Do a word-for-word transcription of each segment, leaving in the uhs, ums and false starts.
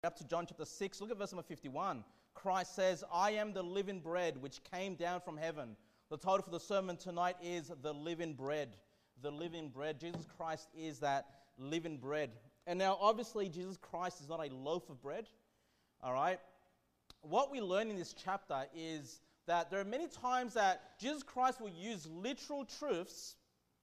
Up to John chapter six, look at verse number fifty-one. Christ says, I am the living bread which came down from heaven. The title for the sermon tonight is The Living Bread. The living bread. Jesus Christ is that living bread. And now, obviously, Jesus Christ is not a loaf of bread. All right? What we learn in this chapter is that there are many times that Jesus Christ will use literal truths,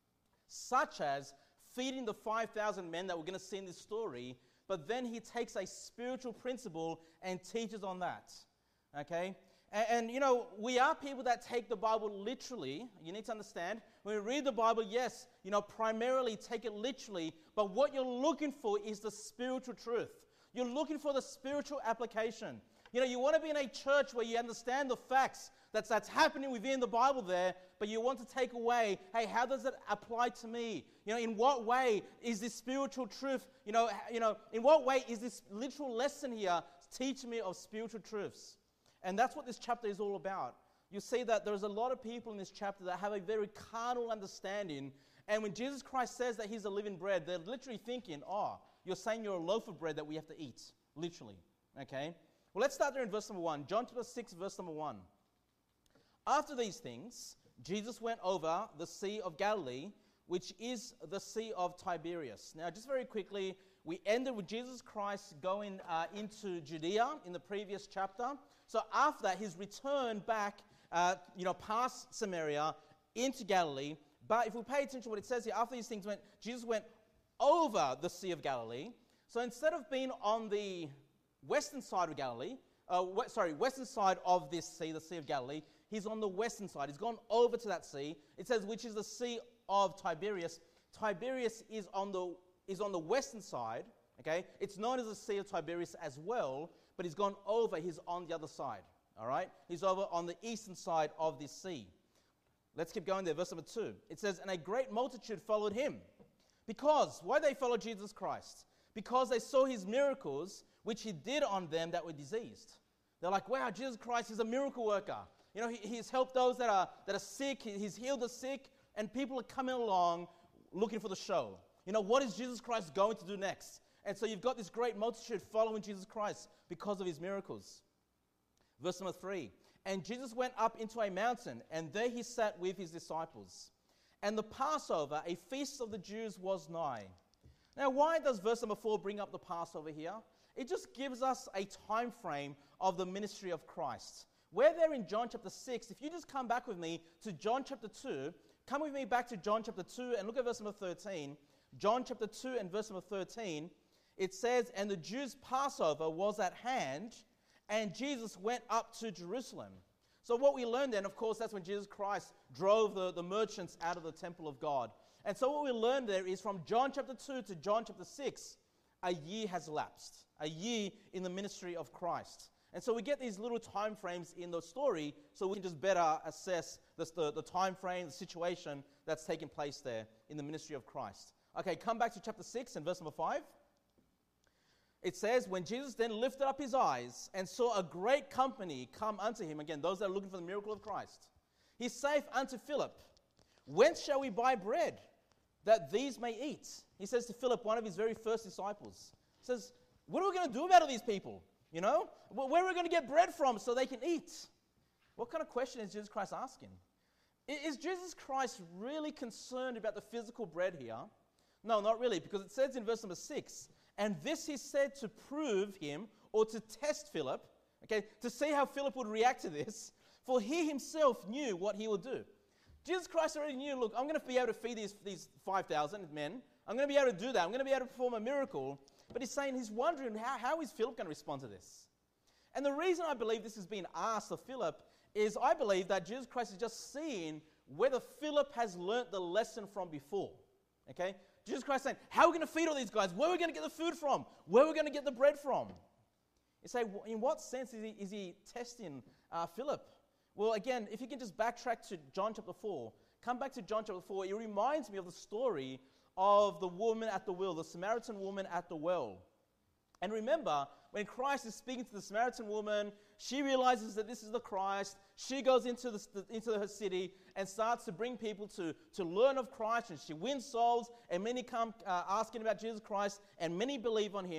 such as feeding the five thousand men that we're going to see in this story, but then he takes a spiritual principle and teaches on that, okay? And, and, you know, we are people that take the Bible literally. You need to understand, when we read the Bible, yes, you know, primarily take it literally, but what you're looking for is the spiritual truth. You're looking for the spiritual application. You know, you want to be in a church where you understand the facts that's, that's happening within the Bible there, but you want to take away, hey, how does it apply to me? You know, in what way is this spiritual truth, you know, you know, in what way is this literal lesson here teaching me of spiritual truths? And that's what this chapter is all about. You see that there's a lot of people in this chapter that have a very carnal understanding, and when Jesus Christ says that he's a living bread, they're literally thinking, oh, you're saying you're a loaf of bread that we have to eat, literally, okay? Well, let's start there in verse number one. John chapter six, verse number one. After these things, Jesus went over the Sea of Galilee, which is the Sea of Tiberias. Now, just very quickly, we ended with Jesus Christ going uh, into Judea in the previous chapter. So after that, he's returned back, uh, you know, past Samaria into Galilee. But if we pay attention to what it says here, after these things went, Jesus went over the Sea of Galilee. So instead of being on the western side of Galilee, uh, we- sorry, western side of this sea, the Sea of Galilee, he's on the western side. He's gone over to that sea. It says, which is the Sea of Tiberias. Tiberias is on the is on the western side, okay? It's known as the Sea of Tiberias as well, but he's gone over, he's on the other side, all right? He's over on the eastern side of this sea. Let's keep going there, verse number two. It says, and a great multitude followed him. Because, why they followed Jesus Christ? Because they saw his miracles, which he did on them that were diseased. They're like, wow, Jesus Christ is a miracle worker. You know, he, he's helped those that are that are sick, he, he's healed the sick, and people are coming along looking for the show. You know, what is Jesus Christ going to do next? And so you've got this great multitude following Jesus Christ because of his miracles. Verse number three. And Jesus went up into a mountain, and there he sat with his disciples. And the Passover, a feast of the Jews, was nigh. Now, why does verse number four bring up the Passover here? It just gives us a time frame of the ministry of Christ. We're there in John chapter six. If you just come back with me to John chapter two, come with me back to John chapter two and look at verse number thirteen. John chapter two and verse number thirteen, it says, and the Jews' Passover was at hand, and Jesus went up to Jerusalem. So what we learned then, of course, that's when Jesus Christ drove the, the merchants out of the temple of God. And so what we learned there is from John chapter two to John chapter six, a year has elapsed, a year in the ministry of Christ. And so we get these little time frames in the story so we can just better assess the, the, the time frame, the situation that's taking place there in the ministry of Christ. Okay, come back to chapter six and verse number five. It says, when Jesus then lifted up his eyes and saw a great company come unto him, again, those that are looking for the miracle of Christ, he saith unto Philip, whence shall we buy bread that these may eat? He says to Philip, one of his very first disciples, he says, what are we going to do about all these people? You know, where are we going to get bread from so they can eat? What kind of question is Jesus Christ asking? Is Jesus Christ really concerned about the physical bread here? No, not really, because it says in verse number six, and this he said to prove him, or to test Philip, okay, to see how Philip would react to this, for he himself knew what he would do. Jesus Christ already knew, look, I'm going to be able to feed these, these five thousand men. I'm going to be able to do that. I'm going to be able to perform a miracle. But he's saying, he's wondering, how, how is Philip going to respond to this? And the reason I believe this is being asked of Philip is I believe that Jesus Christ is just seeing whether Philip has learnt the lesson from before. Okay? Jesus Christ saying, how are we going to feed all these guys? Where are we going to get the food from? Where are we going to get the bread from? You say, in what sense is he, is he testing uh, Philip? Well, again, if you can just backtrack to John chapter four, come back to John chapter four, it reminds me of the story of the woman at the well, the Samaritan woman at the well. And remember, when Christ is speaking to the Samaritan woman, she realizes that this is the Christ. She goes into the, into her city and starts to bring people to, to learn of Christ. And she wins souls, and many come uh, asking about Jesus Christ, and many believe on him.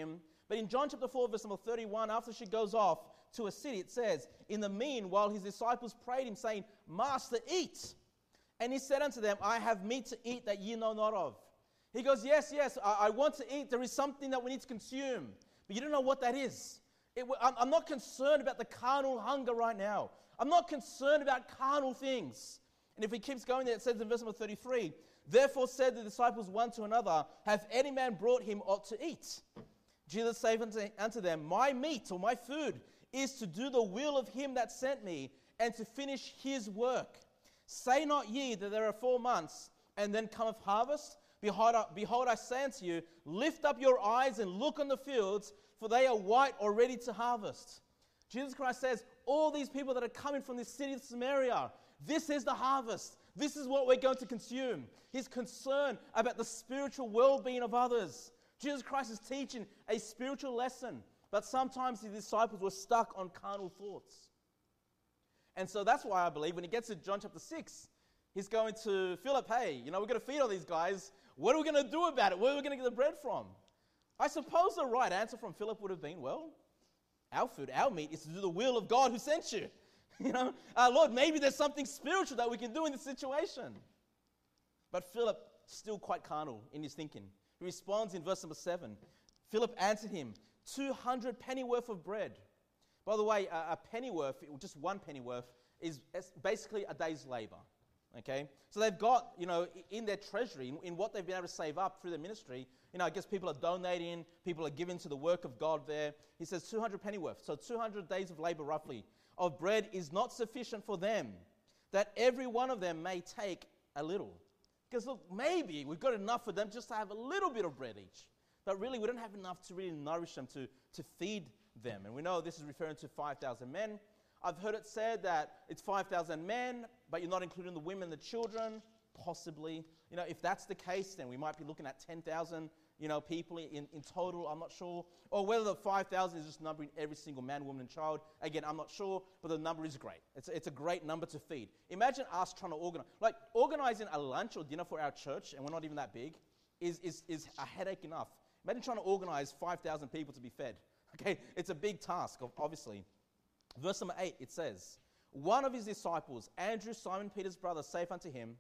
But in John chapter four, verse number thirty-one, after she goes off to a city, it says, in the meanwhile, his disciples prayed him, saying, Master, eat. And he said unto them, I have meat to eat that ye know not of. He goes, yes, yes, I, I want to eat. There is something that we need to consume. But you don't know what that is. It, I'm, I'm not concerned about the carnal hunger right now. I'm not concerned about carnal things. And if he keeps going there, it says in verse number thirty-three, therefore said the disciples one to another, hath any man brought him aught to eat? Jesus saith unto, unto them, my meat or my food is to do the will of him that sent me and to finish his work. Say not ye that there are four months and then cometh harvest? Behold, I, behold, I say unto you, lift up your eyes and look on the fields, for they are white or ready to harvest. Jesus Christ says, all these people that are coming from this city of Samaria, this is the harvest. This is what we're going to consume. He's concerned about the spiritual well-being of others. Jesus Christ is teaching a spiritual lesson, but sometimes his disciples were stuck on carnal thoughts. And so that's why I believe when he gets to John chapter six, he's going to, Philip, hey, you know, we're going to feed all these guys. What are we going to do about it? Where are we going to get the bread from? I suppose the right answer from Philip would have been, well, our food, our meat is to do the will of God who sent you. You know, uh, Lord, maybe there's something spiritual that we can do in this situation. But Philip, still quite carnal in his thinking. He responds in verse number seven. Philip answered him, two hundred pennyworth of bread. By the way, a, a pennyworth, just one pennyworth, is basically a day's labor. Okay? So they've got, you know, in their treasury, in, in what they've been able to save up through their ministry, you know, I guess people are donating, people are giving to the work of God there. He says two hundred pennyworth. So two hundred days of labor roughly of bread is not sufficient for them, that every one of them may take a little. Because look, maybe we've got enough for them just to have a little bit of bread each. But really, we don't have enough to really nourish them, to, to feed them. And we know this is referring to five thousand men. I've heard it said that it's five thousand men, but you're not including the women and the children, possibly. You know, if that's the case, then we might be looking at ten thousand, you know, people in, in total, I'm not sure. Or whether the five thousand is just numbering every single man, woman, and child. Again, I'm not sure, but the number is great. It's, it's a great number to feed. Imagine us trying to organize, like organizing a lunch or dinner for our church, and we're not even that big, is, is, is a headache enough. Imagine trying to organize five thousand people to be fed. Okay, it's a big task, obviously. Verse number eight, it says, one of his disciples, Andrew, Simon Peter's brother, saith unto him,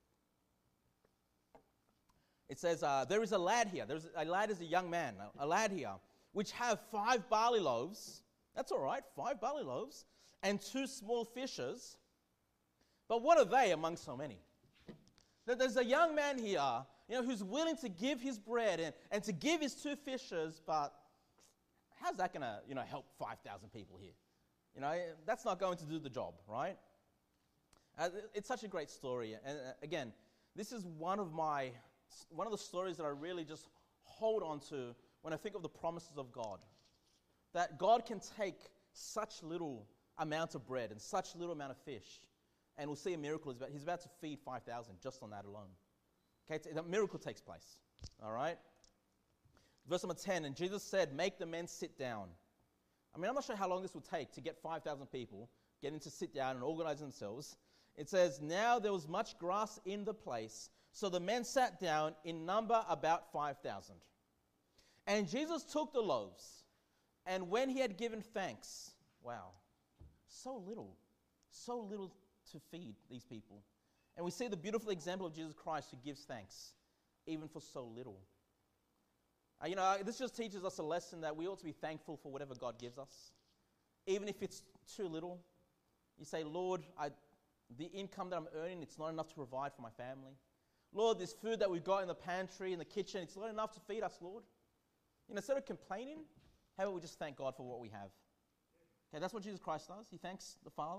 it says, uh, there is a lad here, there is a lad is a young man, a, a lad here, which have five barley loaves, that's all right, five barley loaves, and two small fishes, but what are they among so many? There's a young man here, you know, who's willing to give his bread and, and to give his two fishes, but how's that going to, you know, help five thousand people here? You know, that's not going to do the job, right? Uh, it's such a great story. And uh, again, this is one of my, one of the stories that I really just hold on to when I think of the promises of God. That God can take such little amount of bread and such little amount of fish, and we'll see a miracle. He's about, he's about to feed five thousand just on that alone. Okay, a miracle takes place, all right? Verse number ten, and Jesus said, make the men sit down. I mean, I'm not sure how long this will take to get five thousand people getting to sit down and organize themselves. It says, now there was much grass in the place, so the men sat down, in number about five thousand. And Jesus took the loaves, and when he had given thanks, wow, so little, so little to feed these people. And we see the beautiful example of Jesus Christ who gives thanks, even for so little. Uh, you know, this just teaches us a lesson that we ought to be thankful for whatever God gives us. Even if it's too little. You say, Lord, I, the income that I'm earning, it's not enough to provide for my family. Lord, this food that we've got in the pantry, in the kitchen, it's not enough to feed us, Lord. You know, instead of complaining, how about we just thank God for what we have? Okay, that's what Jesus Christ does. He thanks the Father.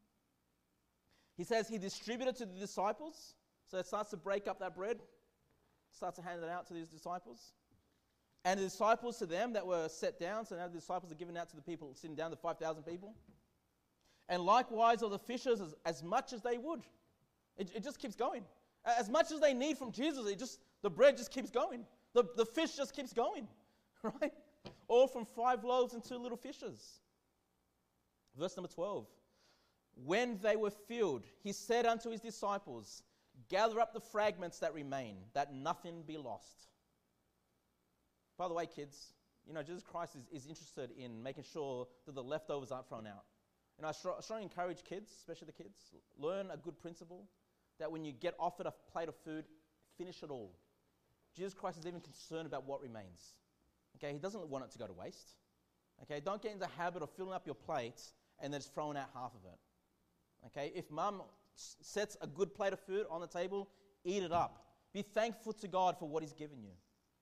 He says he distributed to the disciples. So it starts to break up that bread. Starts to hand it out to these disciples. And the disciples to them that were set down, so now the disciples are given out to the people sitting down, the five thousand people. And likewise of the fishes, as, as much as they would. It, it just keeps going. As much as they need from Jesus, it just the bread just keeps going. The, the fish just keeps going, right? All from five loaves and two little fishes. Verse number twelve. When they were filled, he said unto his disciples, gather up the fragments that remain, that nothing be lost. By the way, kids, you know, Jesus Christ is, is interested in making sure that the leftovers aren't thrown out. And I str- strongly encourage kids, especially the kids, learn a good principle that when you get offered a plate of food, finish it all. Jesus Christ is even concerned about what remains. Okay, he doesn't want it to go to waste. Okay, don't get in the habit of filling up your plate and then just throwing out half of it. Okay, if mum s- sets a good plate of food on the table, eat it up. Be thankful to God for what he's given you.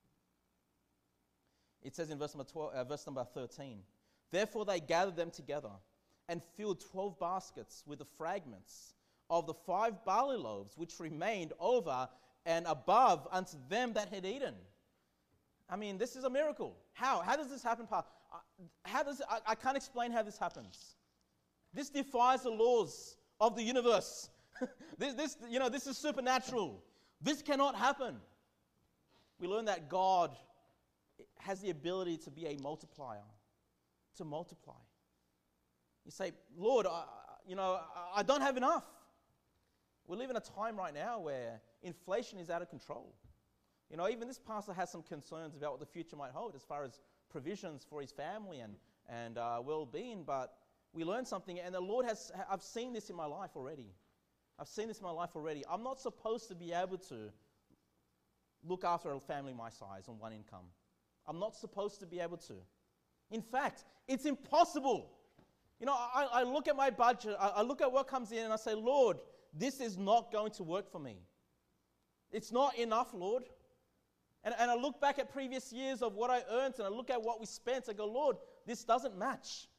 It says in verse number twelve, uh, verse number thirteen, therefore they gathered them together and filled twelve baskets with the fragments of the five barley loaves which remained over and above unto them that had eaten. I mean, this is a miracle. How? How does this happen, Pa? Uh, How does it, I, I can't explain how this happens. This defies the laws of the universe. this, this, you know, this is supernatural. This cannot happen. We learn that God has the ability to be a multiplier, to multiply. You say, Lord, I, you know, I don't have enough. We live in a time right now where inflation is out of control. You know, even this pastor has some concerns about what the future might hold as far as provisions for his family and, and uh, well-being, but we learn something, and the Lord has, I've seen this in my life already. I've seen this in my life already. I'm not supposed to be able to look after a family my size on one income. I'm not supposed to be able to. In fact, it's impossible. You know, I, I look at my budget, I, I look at what comes in, and I say, Lord, this is not going to work for me. It's not enough, Lord. And, and I look back at previous years of what I earned, and I look at what we spent, and I go, Lord, this doesn't match.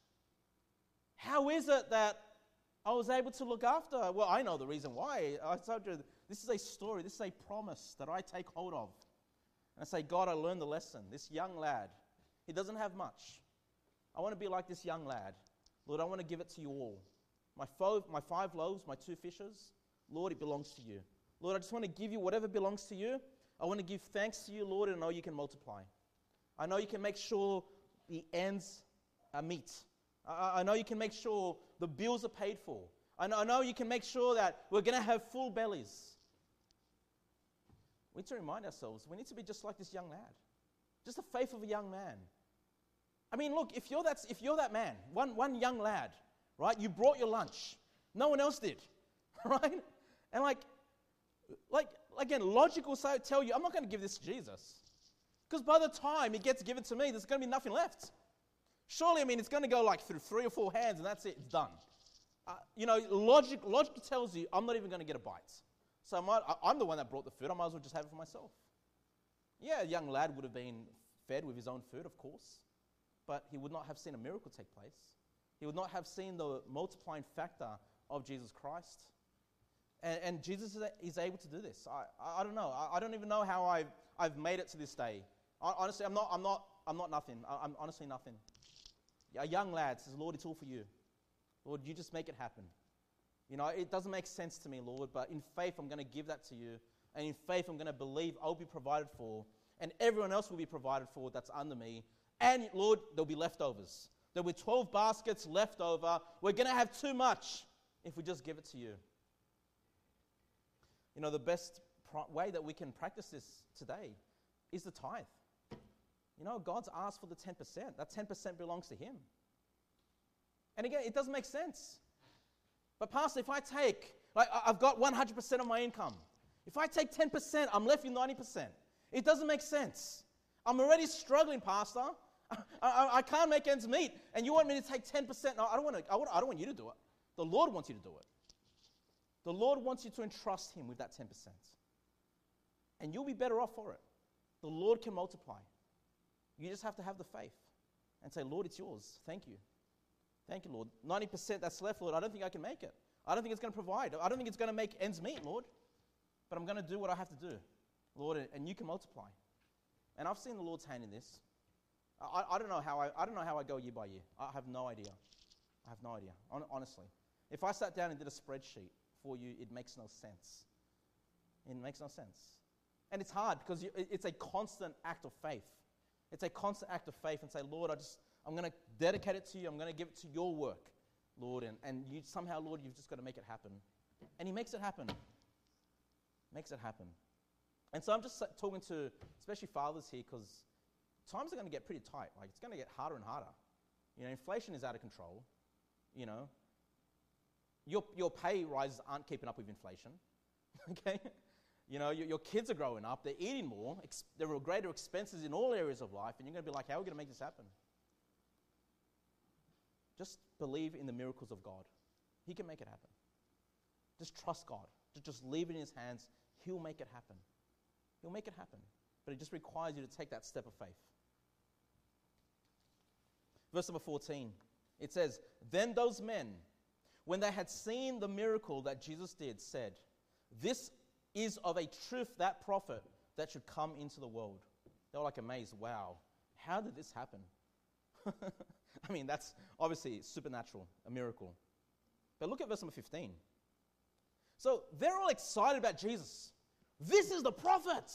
How is it that I was able to look after? Well, I know the reason why. I told you, this is a story, this is a promise that I take hold of. And I say, God, I learned the lesson. This young lad, he doesn't have much. I want to be like this young lad. Lord, I want to give it to you all. My five, my five loaves, my two fishes, Lord, it belongs to you. Lord, I just want to give you whatever belongs to you. I want to give thanks to you, Lord, and I know you can multiply. I know you can make sure the ends are meet. I, I know you can make sure the bills are paid for. I know, I know you can make sure that we're going to have full bellies. We need to remind ourselves, we need to be just like this young lad. Just the faith of a young man. I mean, look, if you're that, if you're that man, one, one young lad, right, you brought your lunch. No one else did, right? And like, like again, logic will say, tell you, I'm not going to give this to Jesus. Because by the time it gets given to me, there's going to be nothing left. Surely, I mean, it's going to go like through three or four hands and that's it, it's done. Uh, you know, logic, logic tells you, I'm not even going to get a bite. So I might, I, I'm the one that brought the food, I might as well just have it for myself. Yeah, a young lad would have been fed with his own food, of course. But he would not have seen a miracle take place. He would not have seen the multiplying factor of Jesus Christ. And, and Jesus is, is able to do this. I, I, I don't know. I, I don't even know how I've, I've made it to this day. I, honestly, I'm not, I'm, not, I'm not nothing. I, I'm honestly nothing. A young lad says, Lord, it's all for you. Lord, you just make it happen. You know, it doesn't make sense to me, Lord, but in faith, I'm going to give that to you. And in faith, I'm going to believe I'll be provided for. And everyone else will be provided for that's under me. And, Lord, there'll be leftovers. There'll be twelve baskets left over. We're going to have too much if we just give it to you. You know, the best pr- way that we can practice this today is the tithe. You know, God's asked for the ten percent. That ten percent belongs to Him. And again, it doesn't make sense. But Pastor, if I take, like I've got one hundred percent of my income. If I take ten percent, I'm left with ninety percent. It doesn't make sense. I'm already struggling, Pastor. I, I, I can't make ends meet. And you want me to take ten percent? No, I don't want to, I, want, I don't want you to do it. The Lord wants you to do it. The Lord wants you to entrust Him with that ten percent. And you'll be better off for it. The Lord can multiply. You just have to have the faith and say, Lord, it's yours. Thank you. Thank you, Lord. ninety percent that's left, Lord, I don't think I can make it. I don't think it's going to provide. I don't think it's going to make ends meet, Lord. But I'm going to do what I have to do, Lord, and you can multiply. And I've seen the Lord's hand in this. I, I don't know how I, I don't know how I go year by year. I have no idea. I have no idea, Hon- honestly. If I sat down and did a spreadsheet for you, it makes no sense. It makes no sense. And it's hard because you, it's a constant act of faith. It's a constant act of faith and say, Lord, I just, I'm going to dedicate it to you. I'm going to give it to your work, Lord. And, and you somehow, Lord, you've just got to make it happen. And He makes it happen. Makes it happen. And so I'm just talking to, especially fathers here, because times are going to get pretty tight. Like, it's going to get harder and harder. You know, inflation is out of control. You know, your your pay rises aren't keeping up with inflation. Okay? You know, your, your kids are growing up. They're eating more. Ex- there are greater expenses in all areas of life. And you're going to be like, how are we going to make this happen? Just believe in the miracles of God. He can make it happen. Just trust God. Just, just leave it in his hands. He'll make it happen. He'll make it happen. But it just requires you to take that step of faith. Verse number fourteen. It says, then those men, when they had seen the miracle that Jesus did, said, this is of a truth that prophet that should come into the world. They were like amazed. Wow, how did this happen? I mean, that's obviously supernatural, a miracle. But look at verse number fifteen. So they're all excited about Jesus. This is the prophet.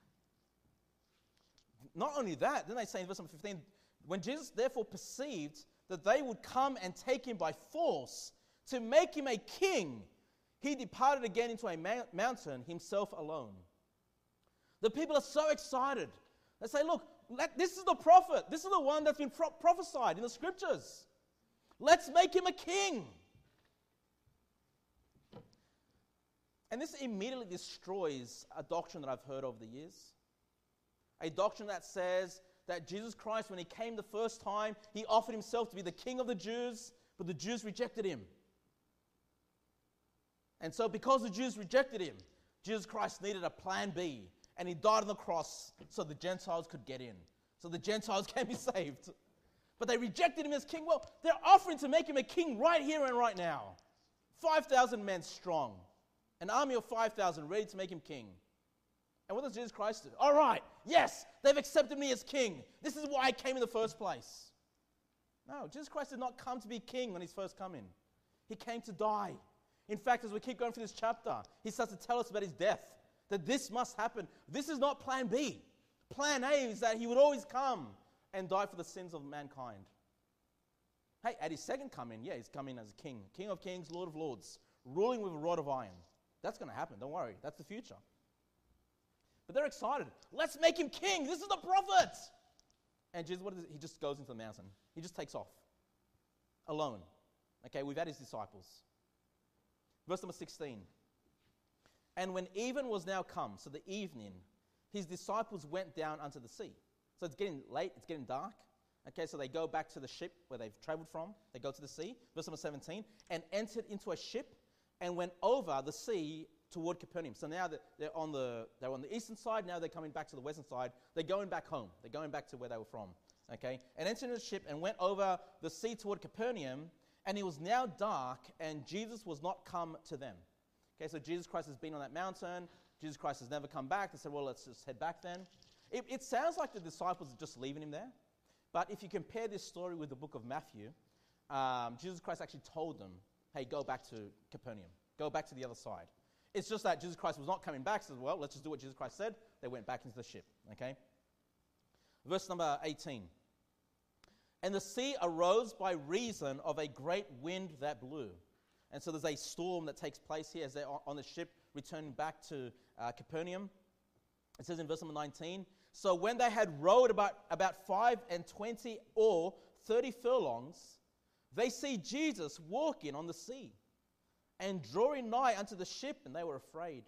Not only that, then they say in verse number fifteen, when Jesus therefore perceived that they would come and take him by force to make him a king, he departed again into a ma- mountain, himself alone. The people are so excited. They say, look, let, this is the prophet. This is the one that's been pro- prophesied in the scriptures. Let's make him a king. And this immediately destroys a doctrine that I've heard over the years. A doctrine that says that Jesus Christ, when he came the first time, he offered himself to be the king of the Jews, but the Jews rejected him. And so because the Jews rejected him, Jesus Christ needed a plan B, and he died on the cross so the Gentiles could get in, so the Gentiles can be saved. But they rejected him as king. Well, they're offering to make him a king right here and right now. five thousand men strong, an army of five thousand ready to make him king. And what does Jesus Christ do? All right, yes, they've accepted me as king. This is why I came in the first place. No, Jesus Christ did not come to be king when he's first coming. He came to die. In fact, as we keep going through this chapter, he starts to tell us about his death, that this must happen. This is not plan B. Plan A is that he would always come and die for the sins of mankind. Hey, at his second coming, yeah, he's coming as a king. King of kings, Lord of lords, ruling with a rod of iron. That's going to happen, don't worry. That's the future. But they're excited. Let's make him king. This is the prophet. And Jesus, what is it? He just goes into the mountain. He just takes off. Alone. Okay, we've had his disciples. Verse number sixteen. And when even was now come, so the evening, his disciples went down unto the sea. So it's getting late, it's getting dark. Okay, so they go back to the ship where they've traveled from. They go to the sea. Verse number seventeen. And entered into a ship and went over the sea toward Capernaum. So now they're on the they're on the eastern side. Now they're coming back to the western side. They're going back home. They're going back to where they were from. Okay, and entered into the ship and went over the sea toward Capernaum. And it was now dark, and Jesus was not come to them. Okay, so Jesus Christ has been on that mountain. Jesus Christ has never come back. They said, well, let's just head back then. It, it sounds like the disciples are just leaving him there. But if you compare this story with the book of Matthew, um, Jesus Christ actually told them, hey, go back to Capernaum. Go back to the other side. It's just that Jesus Christ was not coming back. So, well, let's just do what Jesus Christ said. They went back into the ship. Okay? Verse number eighteen. And the sea arose by reason of a great wind that blew. And so there's a storm that takes place here as they're on the ship returning back to uh, Capernaum. It says in verse number nineteen, so when they had rowed about, about five and twenty or thirty furlongs, they see Jesus walking on the sea and drawing nigh unto the ship, and they were afraid.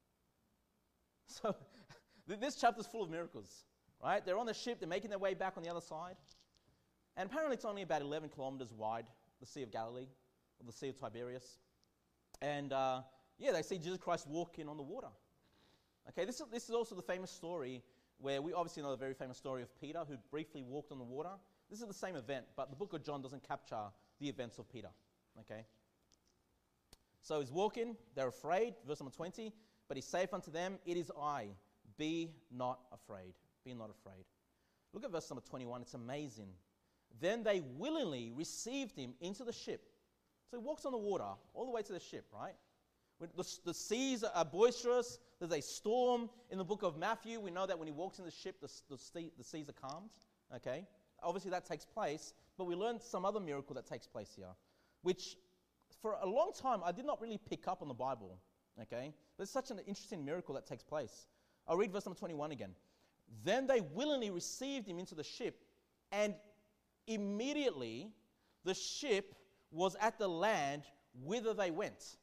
So this chapter is full of miracles, right? They're on the ship, they're making their way back on the other side. And apparently it's only about eleven kilometers wide, the Sea of Galilee, or the Sea of Tiberias. And uh, yeah, they see Jesus Christ walking on the water. Okay, this is, this is also the famous story where we obviously know the very famous story of Peter, who briefly walked on the water. This is the same event, but the book of John doesn't capture the events of Peter. Okay? So he's walking, they're afraid, verse number twenty, but he saith unto them, it is I, be not afraid. Be not afraid. Look at verse number twenty-one, it's amazing. Then they willingly received him into the ship. So he walks on the water all the way to the ship, right? When the, the seas are boisterous. There's a storm. In the book of Matthew, we know that when he walks in the ship, the, the, sea, the seas are calmed. Okay? Obviously that takes place, but we learned some other miracle that takes place here, which for a long time I did not really pick up on the Bible. Okay? But it's such an interesting miracle that takes place. I'll read verse number twenty-one again. Then they willingly received him into the ship, and immediately the ship was at the land whither they went.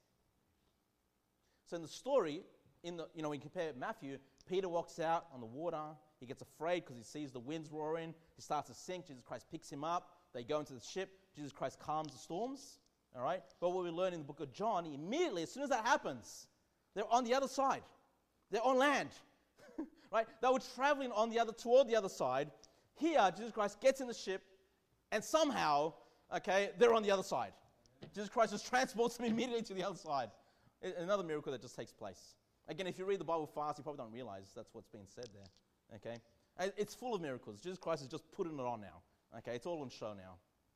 So in the story, in the you know, when you compare Matthew, Peter walks out on the water. He gets afraid because he sees the winds roaring. He starts to sink. Jesus Christ picks him up. They go into the ship. Jesus Christ calms the storms. All right? But what we learn in the book of John, immediately, as soon as that happens, they're on the other side. They're on land. Right? They were traveling on the other, toward the other side. Here, Jesus Christ gets in the ship, and somehow, okay, they're on the other side. Jesus Christ just transports them immediately to the other side. Another miracle that just takes place. Again, if you read the Bible fast, you probably don't realize that's what's being said there. Okay? It's full of miracles. Jesus Christ is just putting it on now. Okay? It's all on show now.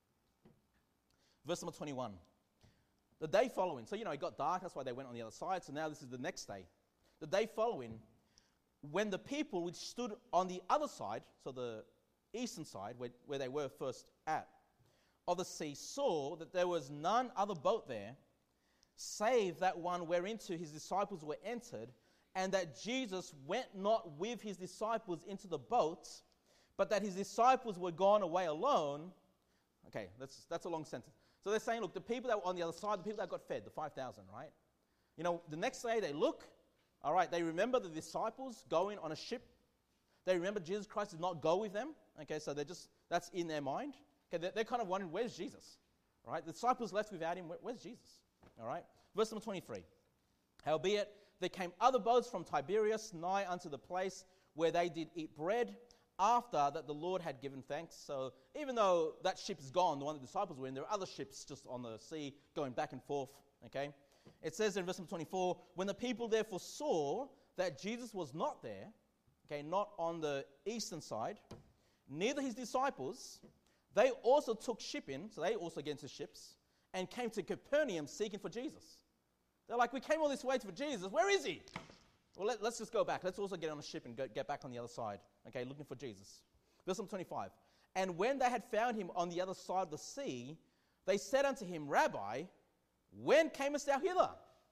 Verse number twenty-one. The day following, so you know, it got dark, that's why they went on the other side, so now this is the next day. The day following, when the people which stood on the other side, so the eastern side, where, where they were first at, of the sea, saw that there was none other boat there, save that one whereinto his disciples were entered, and that Jesus went not with his disciples into the boat, but that his disciples were gone away alone. Okay, that's, that's a long sentence. So they're saying, look, the people that were on the other side, the people that got fed, the five thousand, right? You know, the next day they look, all right, they remember the disciples going on a ship. They remember Jesus Christ did not go with them. Okay, so they're just, that's in their mind. Okay, they're, they're kind of wondering, where's Jesus? All right, the disciples left without him. Where, where's Jesus? All right, verse number twenty-three. Howbeit, there came other boats from Tiberias nigh unto the place where they did eat bread, after that the Lord had given thanks. So even though that ship is gone, the one the disciples were in, there are other ships just on the sea going back and forth. Okay, it says in verse number twenty-four, when the people therefore saw that Jesus was not there, okay, not on the eastern side, neither his disciples, they also took shipping, so they also get into ships, and came to Capernaum seeking for Jesus. They're like, we came all this way for Jesus. Where is he? Well, let, let's just go back. Let's also get on a ship and go, get back on the other side. Okay, looking for Jesus. Verse number twenty-five. And when they had found him on the other side of the sea, they said unto him, Rabbi, when camest thou hither?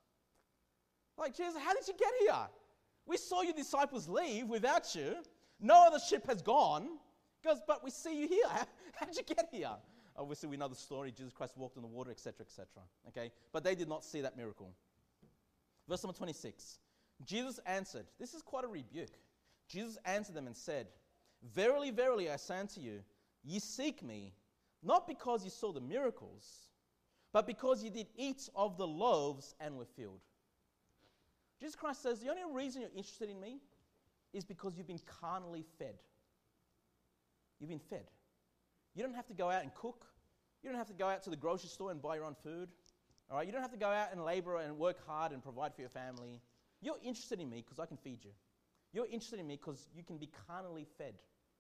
Like, Jesus, how did you get here? We saw your disciples leave without you. No other ship has gone. He goes, but we see you here. How, how did you get here? Obviously, we know the story. Jesus Christ walked on the water, et cetera, et cetera. Okay, but they did not see that miracle. Verse number twenty-six. Jesus answered. This is quite a rebuke. Jesus answered them and said, Verily, verily, I say unto you, ye seek me, not because ye saw the miracles, but because ye did eat of the loaves and were filled. Jesus Christ says, the only reason you're interested in me is because you've been carnally fed. You've been fed. You don't have to go out and cook. You don't have to go out to the grocery store and buy your own food. All right? You don't have to go out and labor and work hard and provide for your family. You're interested in me because I can feed you. You're interested in me because you can be carnally fed.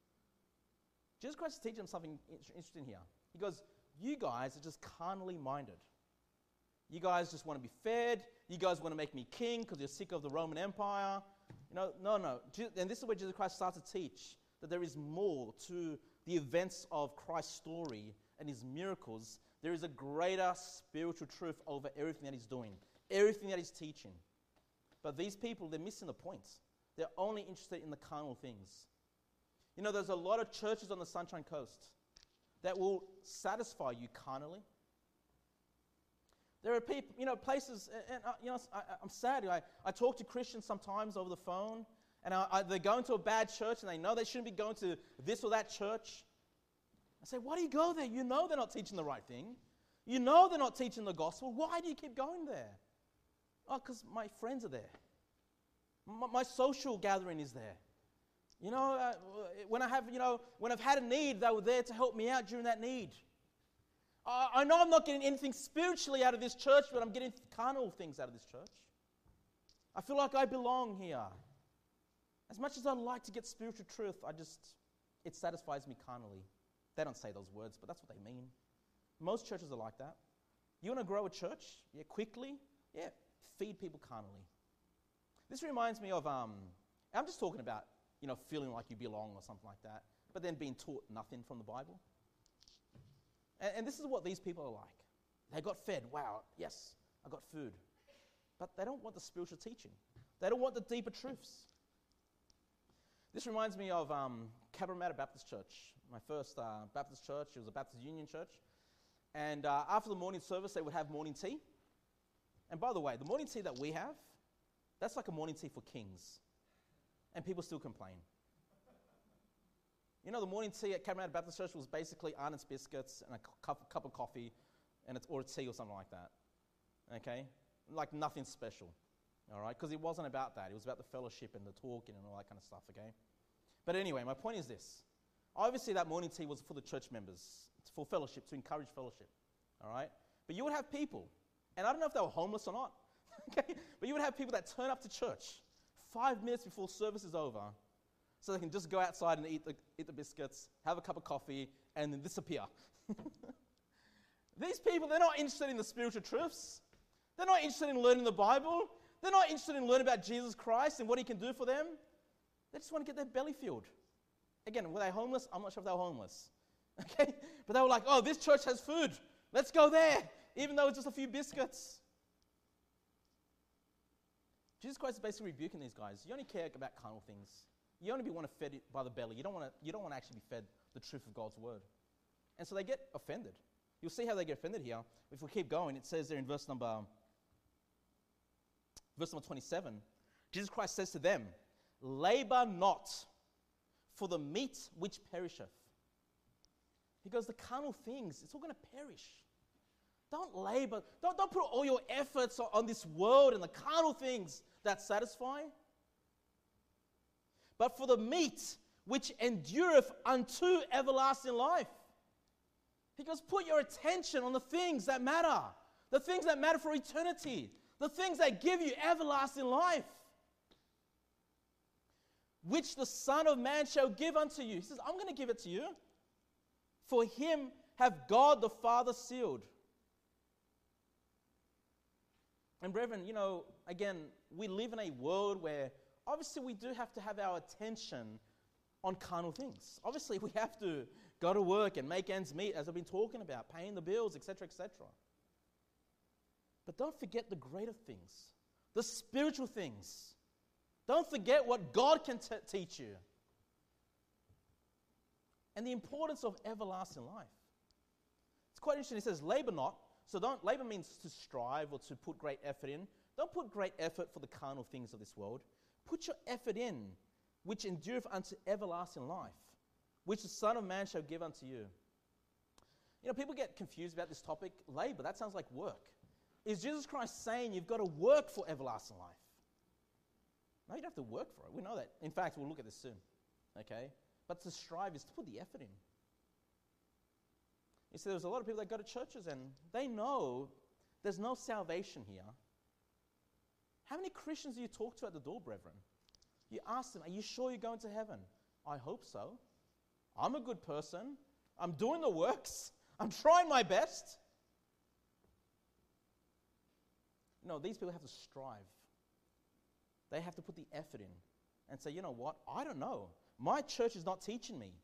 Jesus Christ is teaching them something interesting here. He goes, you guys are just carnally minded. You guys just want to be fed. You guys want to make me king because you're sick of the Roman Empire. You know, no, no. And this is where Jesus Christ starts to teach that there is more to the events of Christ's story and his miracles. There is a greater spiritual truth over everything that he's doing, everything that he's teaching. But these people, they're missing the point. They're only interested in the carnal things. You know, there's a lot of churches on the Sunshine Coast that will satisfy you carnally. There are people, you know, places, and, and uh, you know, I, I'm sad. I, I talk to Christians sometimes over the phone, and I, I, they're going to a bad church, and they know they shouldn't be going to this or that church. I say, why do you go there? You know they're not teaching the right thing. You know they're not teaching the gospel. Why do you keep going there? Oh, because my friends are there. My, my social gathering is there. You know, uh, when I have, you know, when I've had a need, they were there to help me out during that need. Uh, I know I'm not getting anything spiritually out of this church, but I'm getting carnal things out of this church. I feel like I belong here. As much as I'd like to get spiritual truth, I just, it satisfies me carnally. They don't say those words, but that's what they mean. Most churches are like that. You want to grow a church? Yeah, quickly? Yeah, feed people carnally. This reminds me of, um, I'm just talking about, you know, feeling like you belong or something like that, but then being taught nothing from the Bible. And, and this is what these people are like. They got fed. Wow, yes, I got food. But they don't want the spiritual teaching. They don't want the deeper truths. This reminds me of um, Cabramatta Baptist Church, my first uh, Baptist church. It was a Baptist Union church. And uh, after the morning service, they would have morning tea. And by the way, the morning tea that we have, that's like a morning tea for kings. And people still complain. You know, the morning tea at Cabramatta Baptist Church was basically Arnott's biscuits and a cup, cup of coffee and it's, or a tea or something like that. Okay? Like nothing special. All right? Because it wasn't about that. It was about the fellowship and the talking and all that kind of stuff. Okay? But anyway, my point is this. Obviously, that morning tea was for the church members, for fellowship, to encourage fellowship. All right? But you would have people, and I don't know if they were homeless or not, okay? But you would have people that turn up to church five minutes before service is over so they can just go outside and eat the, eat the biscuits, have a cup of coffee, and then disappear. These people, they're not interested in the spiritual truths. They're not interested in learning the Bible. They're not interested in learning about Jesus Christ and what he can do for them. They just want to get their belly filled. Again, were they homeless? I'm not sure if they were homeless. Okay? But they were like, oh, this church has food. Let's go there, even though it's just a few biscuits. Jesus Christ is basically rebuking these guys. You only care about carnal things. You only want to be fed by the belly. You don't want to, you don't want to actually be fed the truth of God's word. And so they get offended. You'll see how they get offended here. If we keep going, it says there in verse number, verse number twenty-seven, Jesus Christ says to them, labor not for the meat which perisheth. He goes, the carnal things, it's all going to perish. Don't labor. Don't, don't put all your efforts on, on this world and the carnal things that satisfy. But for the meat which endureth unto everlasting life. He goes, put your attention on the things that matter. The things that matter for eternity. The things that give you everlasting life. Which the Son of Man shall give unto you. He says, I'm going to give it to you. For him have God the Father sealed. And brethren, you know, again, we live in a world where obviously we do have to have our attention on carnal things. Obviously we have to go to work and make ends meet, as I've been talking about, paying the bills, et cetera, et cetera. But don't forget the greater things, the spiritual things. Don't forget what God can t- teach you. And the importance of everlasting life. It's quite interesting. It says, labor not. So don't, labor means to strive or to put great effort in. Don't put great effort for the carnal things of this world. Put your effort in, which endureth unto everlasting life, which the Son of Man shall give unto you. You know, people get confused about this topic. Labor, that sounds like work. Is Jesus Christ saying you've got to work for everlasting life? No, you don't have to work for it. We know that. In fact, we'll look at this soon. Okay? But to strive is to put the effort in. You see, there's a lot of people that go to churches and they know there's no salvation here. How many Christians do you talk to at the door, brethren? You ask them, are you sure you're going to heaven? I hope so. I'm a good person. I'm doing the works. I'm trying my best. No, these people have to strive. They have to put the effort in and say, you know what? I don't know. My church is not teaching me.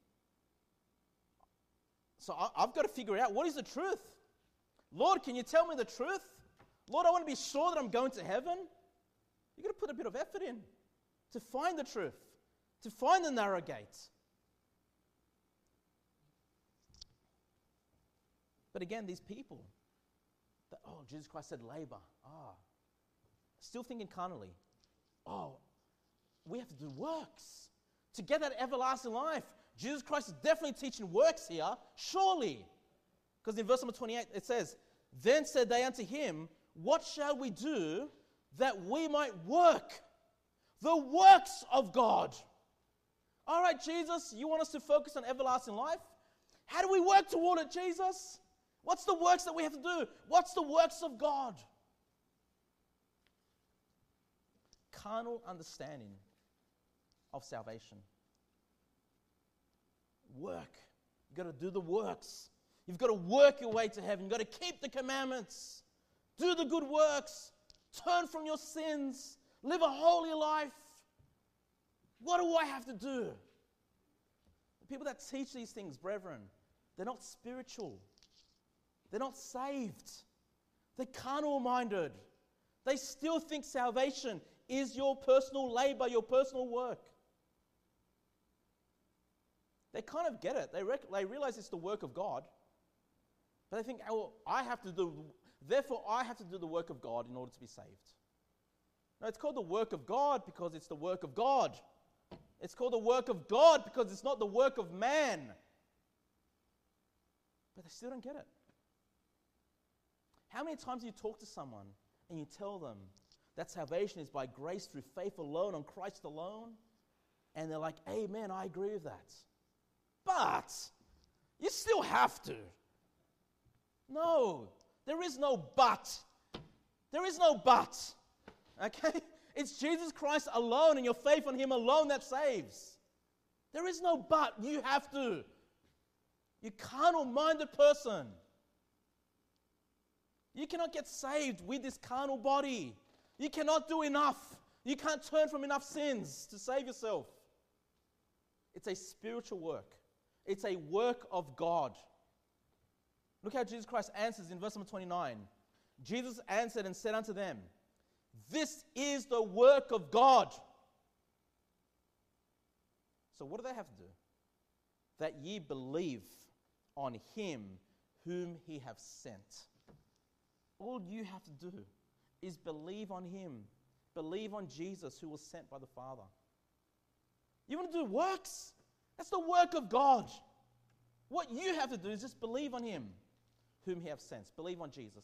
So I, I've got to figure out what is the truth. Lord, can you tell me the truth? Lord, I want to be sure that I'm going to heaven. You've got to put a bit of effort in to find the truth, to find the narrow gate. But again, these people, that, oh, Jesus Christ said labor. Ah, still thinking carnally. Oh, we have to do works to get that everlasting life. Jesus Christ is definitely teaching works here, surely. Because in verse number twenty-eight, it says, then said they unto him, what shall we do that we might work the works of God? All right, Jesus, you want us to focus on everlasting life? How do we work toward it, Jesus? What's the works that we have to do? What's the works of God? Carnal understanding of salvation. Work. You've got to do the works. You've got to work your way to heaven. You've got to keep the commandments. Do the good works. Turn from your sins. Live a holy life. What do I have to do? The people that teach these things, brethren, they're not spiritual. They're not saved. They're carnal-minded. They still think salvation is your personal labor, your personal work. They kind of get it. They, rec- they realize it's the work of God. But they think, oh, I have to do, therefore I have to do the work of God in order to be saved. No, it's called the work of God because it's the work of God. It's called the work of God because it's not the work of man. But they still don't get it. How many times do you talk to someone and you tell them that salvation is by grace through faith alone on Christ alone? And they're like, amen, I agree with that. But you still have to. No, there is no but. There is no but. Okay? It's Jesus Christ alone and your faith on Him alone that saves. There is no but. You have to. You carnal-minded person. You cannot get saved with this carnal body. You cannot do enough. You can't turn from enough sins to save yourself. It's a spiritual work. It's a work of God. Look how Jesus Christ answers in verse number twenty-nine. Jesus answered and said unto them, this is the work of God. So what do they have to do? That ye believe on Him whom He hath sent. All you have to do is believe on Him. Believe on Jesus who was sent by the Father. You want to do works? That's the work of God. What you have to do is just believe on Him whom He hath sent. Believe on Jesus.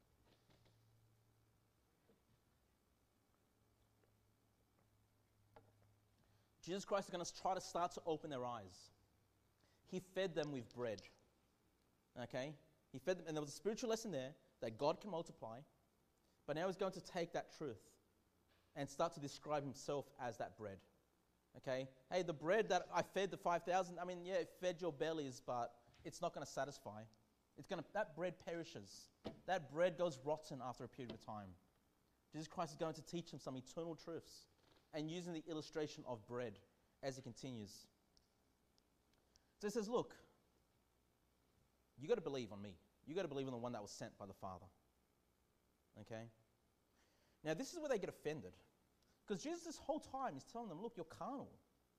Jesus Christ is going to try to start to open their eyes. He fed them with bread. Okay? He fed them, and there was a spiritual lesson there that God can multiply. But now He's going to take that truth and start to describe Himself as that bread. Okay? Hey, the bread that I fed the five thousand, I mean, yeah, it fed your bellies, but it's not going to satisfy. It's going to, that bread perishes. That bread goes rotten after a period of time. Jesus Christ is going to teach them some eternal truths and using the illustration of bread as He continues. So He says, look, you got to believe on me. You got to believe on the one that was sent by the Father. Okay? Now, this is where they get offended. Because Jesus, this whole time, is telling them, look, you're carnal.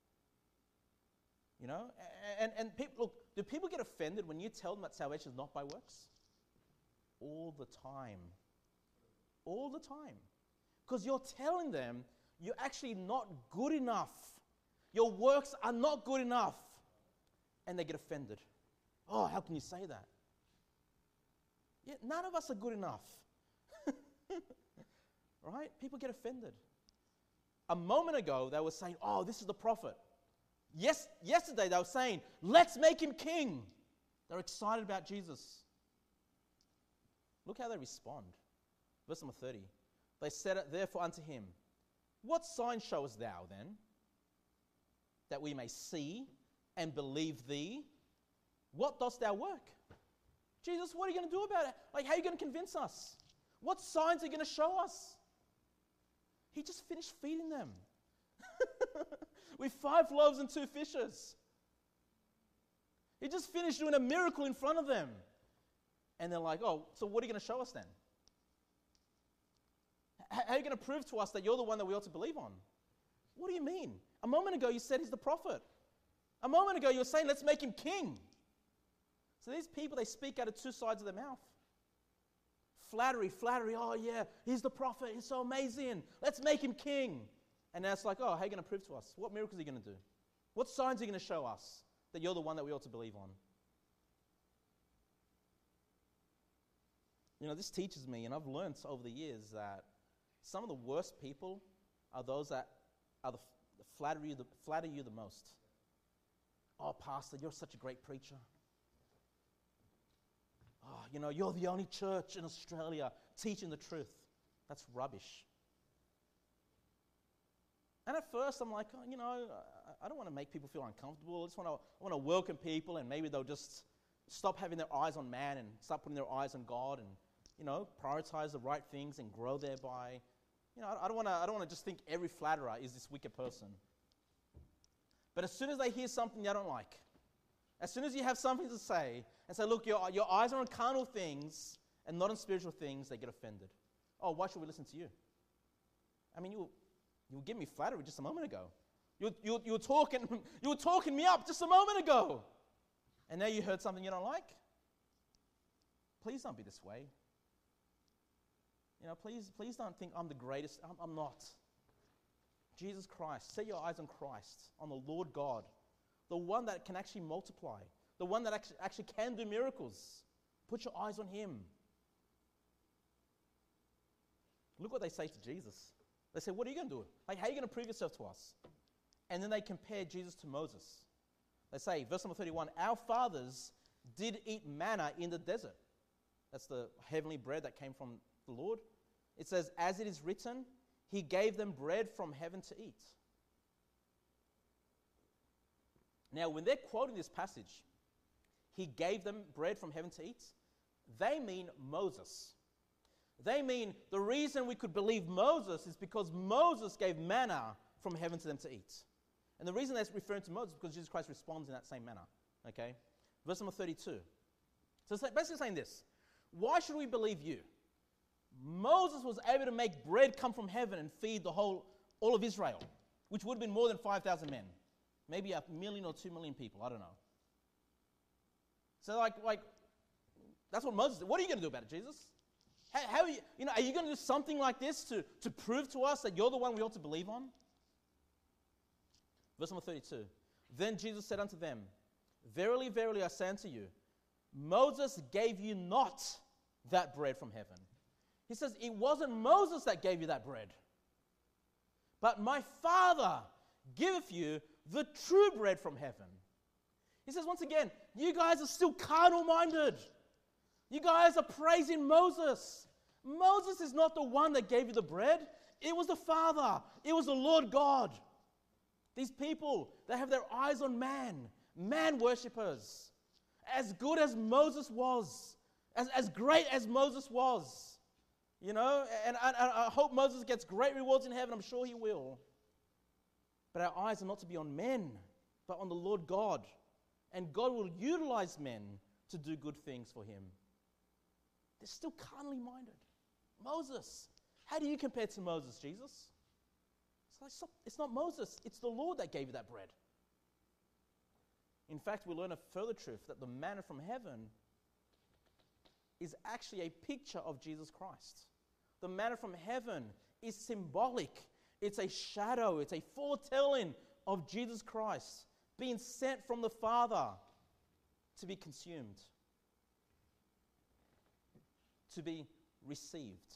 You know? And, and people, look, do people get offended when you tell them that salvation is not by works? All the time. All the time. Because you're telling them you're actually not good enough. Your works are not good enough. And they get offended. Oh, how can you say that? Yeah, none of us are good enough. Right? People get offended. A moment ago, they were saying, oh, this is the prophet. Yes, yesterday, they were saying, let's make him king. They're excited about Jesus. Look how they respond. Verse number thirty. They said therefore unto him, what sign showest thou then, that we may see and believe thee? What dost thou work? Jesus, what are you going to do about it? Like, how are you going to convince us? What signs are you going to show us? He just finished feeding them with five loaves and two fishes. He just finished doing a miracle in front of them. And they're like, oh, so what are you going to show us then? H- how are you going to prove to us that you're the one that we ought to believe on? What do you mean? A moment ago you said he's the prophet. A moment ago you were saying, let's make him king. So these people, they speak out of two sides of their mouth. Flattery, flattery, oh yeah, he's the prophet, he's so amazing. Let's make him king. And now it's like, oh, how are you going to prove to us? What miracles are you going to do? What signs are you going to show us that you're the one that we ought to believe on? You know, this teaches me, and I've learned over the years that some of the worst people are those that are the, the flatter you the, flatter you the most. Oh, pastor, you're such a great preacher. Oh, you know, you're the only church in Australia teaching the truth. That's rubbish. And at first, I'm like, oh, you know, I, I don't want to make people feel uncomfortable. I just want to, I want to welcome people, and maybe they'll just stop having their eyes on man and start putting their eyes on God, and you know, prioritize the right things and grow thereby. You know, I, I don't want to. I don't want to just think every flatterer is this wicked person. But as soon as they hear something they don't like, as soon as you have something to say and say, look, your, your eyes are on carnal things and not on spiritual things, they get offended. Oh, why should we listen to you? I mean, you, you were giving me flattery just a moment ago. You, you, you, were talking, you were talking me up just a moment ago. And now you heard something you don't like? Please don't be this way. You know, please, please don't think I'm the greatest. I'm, I'm not. Jesus Christ. Set your eyes on Christ, on the Lord God, the one that can actually multiply, the one that actually, actually can do miracles. Put your eyes on Him. Look what they say to Jesus. They say, what are you going to do? Like, how are you going to prove yourself to us? And then they compare Jesus to Moses. They say, verse number thirty-one, our fathers did eat manna in the desert. That's the heavenly bread that came from the Lord. It says, as it is written, He gave them bread from heaven to eat. Now, when they're quoting this passage, He gave them bread from heaven to eat, they mean Moses. They mean the reason we could believe Moses is because Moses gave manna from heaven to them to eat. And the reason they're referring to Moses is because Jesus Christ responds in that same manner. Okay? Verse number thirty-two. So it's basically saying this. Why should we believe you? Moses was able to make bread come from heaven and feed the whole, all of Israel, which would have been more than five thousand men. Maybe a million or two million people. I don't know. So like, like that's what Moses did. What are you going to do about it, Jesus? How, how are you, you know, are you going to do something like this to, to prove to us that you're the one we ought to believe on? Verse number thirty-two. Then Jesus said unto them, verily, verily, I say unto you, Moses gave you not that bread from heaven. He says, it wasn't Moses that gave you that bread, but my Father giveth you the true bread from heaven. He says, once again, you guys are still carnal-minded. You guys are praising Moses. Moses is not the one that gave you the bread. It was the Father. It was the Lord God. These people, they have their eyes on man, man worshippers. As good as Moses was, as, as great as Moses was, you know, and, and, and I hope Moses gets great rewards in heaven. I'm sure he will. But our eyes are not to be on men, but on the Lord God. And God will utilize men to do good things for Him. They're still carnally minded. Moses. How do you compare to Moses, Jesus? It's, like, stop. It's not Moses. It's the Lord that gave you that bread. In fact, we learn a further truth that the manna from heaven is actually a picture of Jesus Christ. The manna from heaven is symbolic. It's a shadow. It's a foretelling of Jesus Christ being sent from the Father to be consumed, to be received.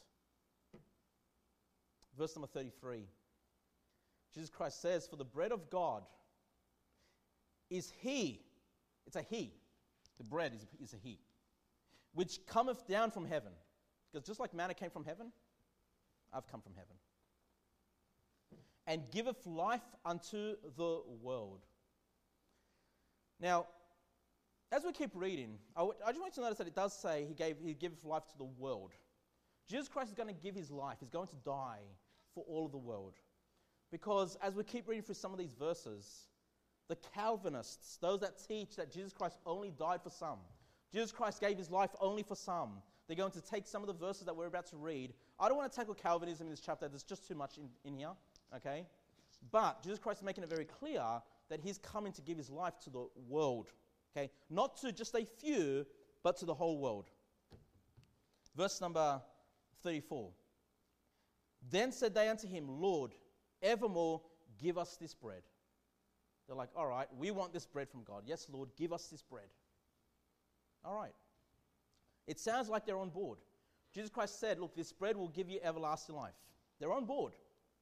Verse number thirty-three. Jesus Christ says, for the bread of God is He. It's a He. The bread is, is a He. Which cometh down from heaven. Because just like manna came from heaven, I've come from heaven. And giveth life unto the world. Now, as we keep reading, I, w- I just want you to notice that it does say He gave He giveth life to the world. Jesus Christ is going to give His life. He's going to die for all of the world. Because as we keep reading through some of these verses, the Calvinists, those that teach that Jesus Christ only died for some, Jesus Christ gave His life only for some, they're going to take some of the verses that we're about to read. I don't want to tackle Calvinism in this chapter. There's just too much in, in here, okay? But Jesus Christ is making it very clear that He's coming to give His life to the world, okay? Not to just a few, but to the whole world. Verse number thirty-four. Then said they unto Him, Lord, evermore give us this bread. They're like, all right, we want this bread from God. Yes, Lord, give us this bread. All right. It sounds like they're on board. Jesus Christ said, look, this bread will give you everlasting life. They're on board.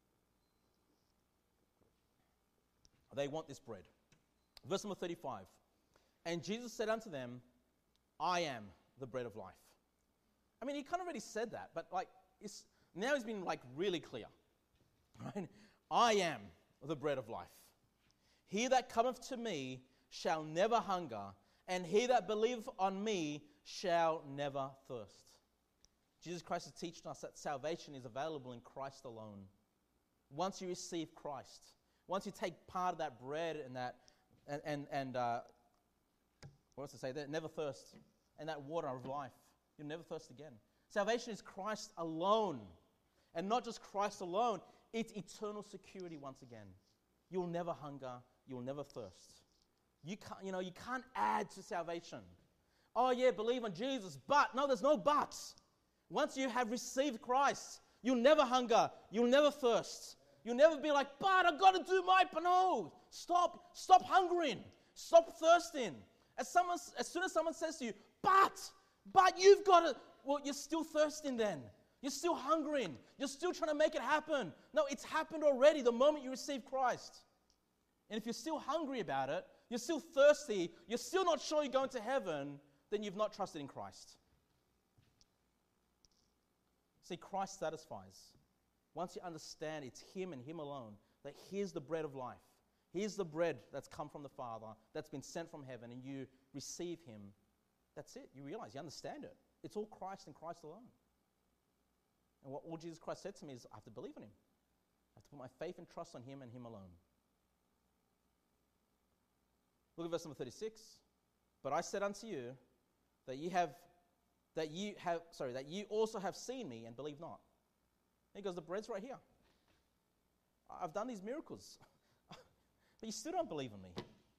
They want this bread. Verse number thirty-five. And Jesus said unto them, I am the bread of life. I mean, He kind of already said that, but like, it's, now He's been like really clear. Right? I am the bread of life. He that cometh to me shall never hunger, and he that believeth on me shall never thirst. Jesus Christ is teaching us that salvation is available in Christ alone. Once you receive Christ, once you take part of that bread and that, and, and, and uh, what else to say, that never thirst, and that water of life, you'll never thirst again. Salvation is Christ alone. And not just Christ alone, it's eternal security once again. you'll never hunger, you'll never thirst. You can't, you know, you can't add to salvation. Oh yeah, believe on Jesus, but no, there's no buts. Once you have received Christ, you'll never hunger, you'll never thirst. You'll never be like, but I've got to do my, but no, stop, stop hungering, stop thirsting. As someone, as soon as someone says to you, but, but you've got to, well, you're still thirsting then. You're still hungering. You're still trying to make it happen. No, it's happened already the moment you receive Christ. And if you're still hungry about it, you're still thirsty, you're still not sure you're going to heaven, then you've not trusted in Christ. See, Christ satisfies. Once you understand it's Him and Him alone, that He's the bread of life. He's the bread that's come from the Father, that's been sent from heaven, and you receive Him. That's it. You realize, you understand it. It's all Christ and Christ alone. And what all Jesus Christ said to me is, I have to believe in Him. I have to put my faith and trust on Him and Him alone. Look at verse number thirty-six. But I said unto you that ye have, that you have, sorry, that you also have seen me and believe not. He goes, the bread's right here. I've done these miracles. But you still don't believe in me.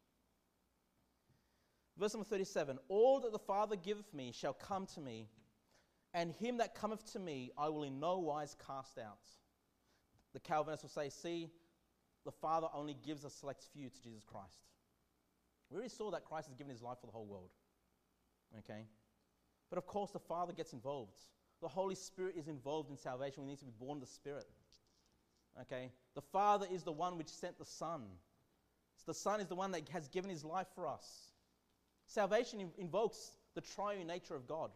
Verse number thirty-seven. All that the Father giveth me shall come to me, and him that cometh to me I will in no wise cast out. The Calvinists will say, see, the Father only gives a select few to Jesus Christ. We already saw that Christ has given His life for the whole world. Okay? But of course the Father gets involved. The Holy Spirit is involved in salvation. We need to be born of the Spirit. Okay? The Father is the one which sent the Son. So the Son is the one that has given His life for us. Salvation inv- invokes the triune nature of God.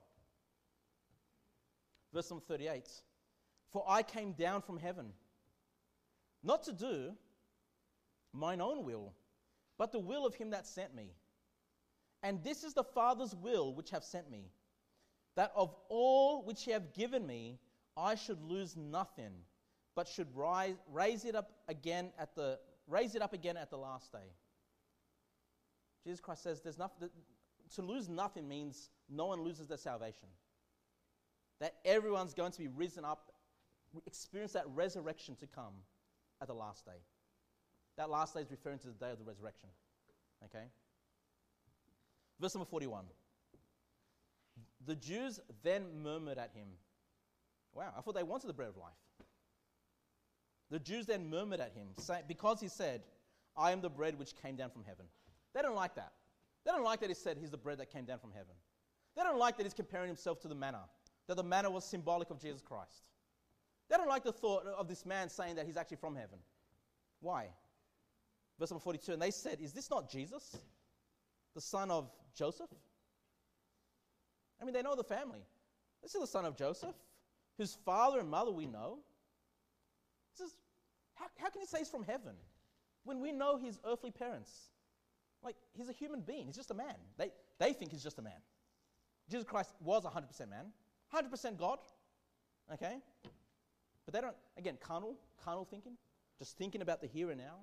Verse number thirty-eight. For I came down from heaven, not to do mine own will, but the will of Him that sent me. And this is the Father's will which hath sent me, that of all which He hath given me, I should lose nothing, but should rise, raise it up again at the raise it up again at the last day. Jesus Christ says, "There's nothing." To lose nothing means no one loses their salvation. That everyone's going to be risen up, experience that resurrection to come at the last day. That last day is referring to the day of the resurrection. Okay? Verse number forty-one. The Jews then murmured at Him. Wow, I thought they wanted the bread of life. The Jews then murmured at Him, say, because He said, I am the bread which came down from heaven. They don't like that. They don't like that He said He's the bread that came down from heaven. They don't like that He's comparing Himself to the manna, that the manna was symbolic of Jesus Christ. They don't like the thought of this man saying that He's actually from heaven. Why? Verse number forty-two, and they said, is this not Jesus, the son of Joseph? I mean, they know the family. This is the son of Joseph, whose father and mother we know. This is, how, how can He say He's from heaven when we know His earthly parents? Like, He's a human being. He's just a man. They, they think He's just a man. Jesus Christ was one hundred percent man, one hundred percent God. Okay? But they don't, again, carnal, carnal thinking, just thinking about the here and now.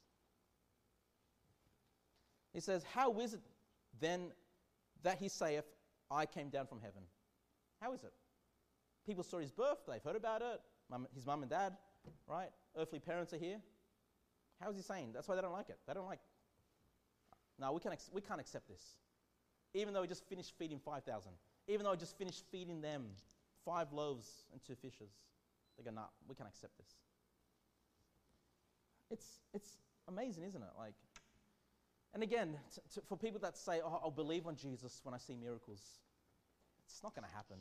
He says, how is it then that He saith, I came down from heaven? How is it? People saw His birth, they've heard about it, mum, His mum and dad, right? Earthly parents are here. How is He saying? That's why they don't like it. They don't like, no, we, can ex- we can't accept this. Even though He just finished feeding five thousand. Even though He just finished feeding them five loaves and two fishes. They go, nah, we can't accept this. It's, it's amazing, isn't it? Like, and again, t- t- for people that say, oh, I'll believe on Jesus when I see miracles, it's not going to happen.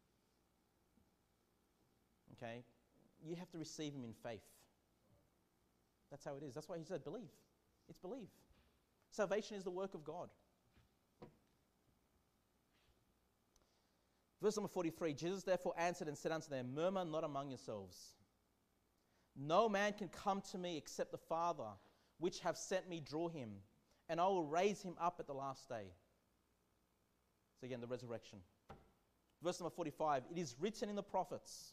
Okay? You have to receive Him in faith. That's how it is. That's why He said, believe. It's believe. Salvation is the work of God. Verse number forty-three, Jesus therefore answered and said unto them, murmur not among yourselves. No man can come to me except the Father, which have sent me, draw him, and I will raise him up at the last day. So again, the resurrection. Verse number forty-five, it is written in the prophets,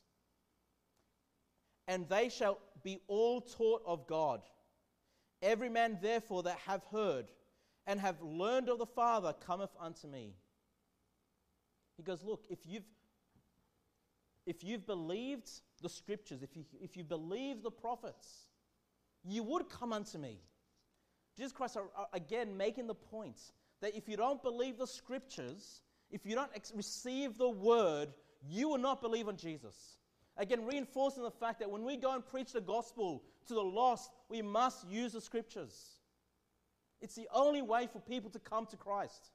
and they shall be all taught of God. Every man therefore that have heard and have learned of the Father cometh unto me. He goes, look, if you've if you've believed the scriptures, if you if you believe the prophets, you would come unto me. Jesus Christ are, are again making the point that if you don't believe the scriptures, if you don't ex- receive the word, you will not believe on Jesus. Again, reinforcing the fact that when we go and preach the gospel to the lost, we must use the scriptures. It's the only way for people to come to Christ.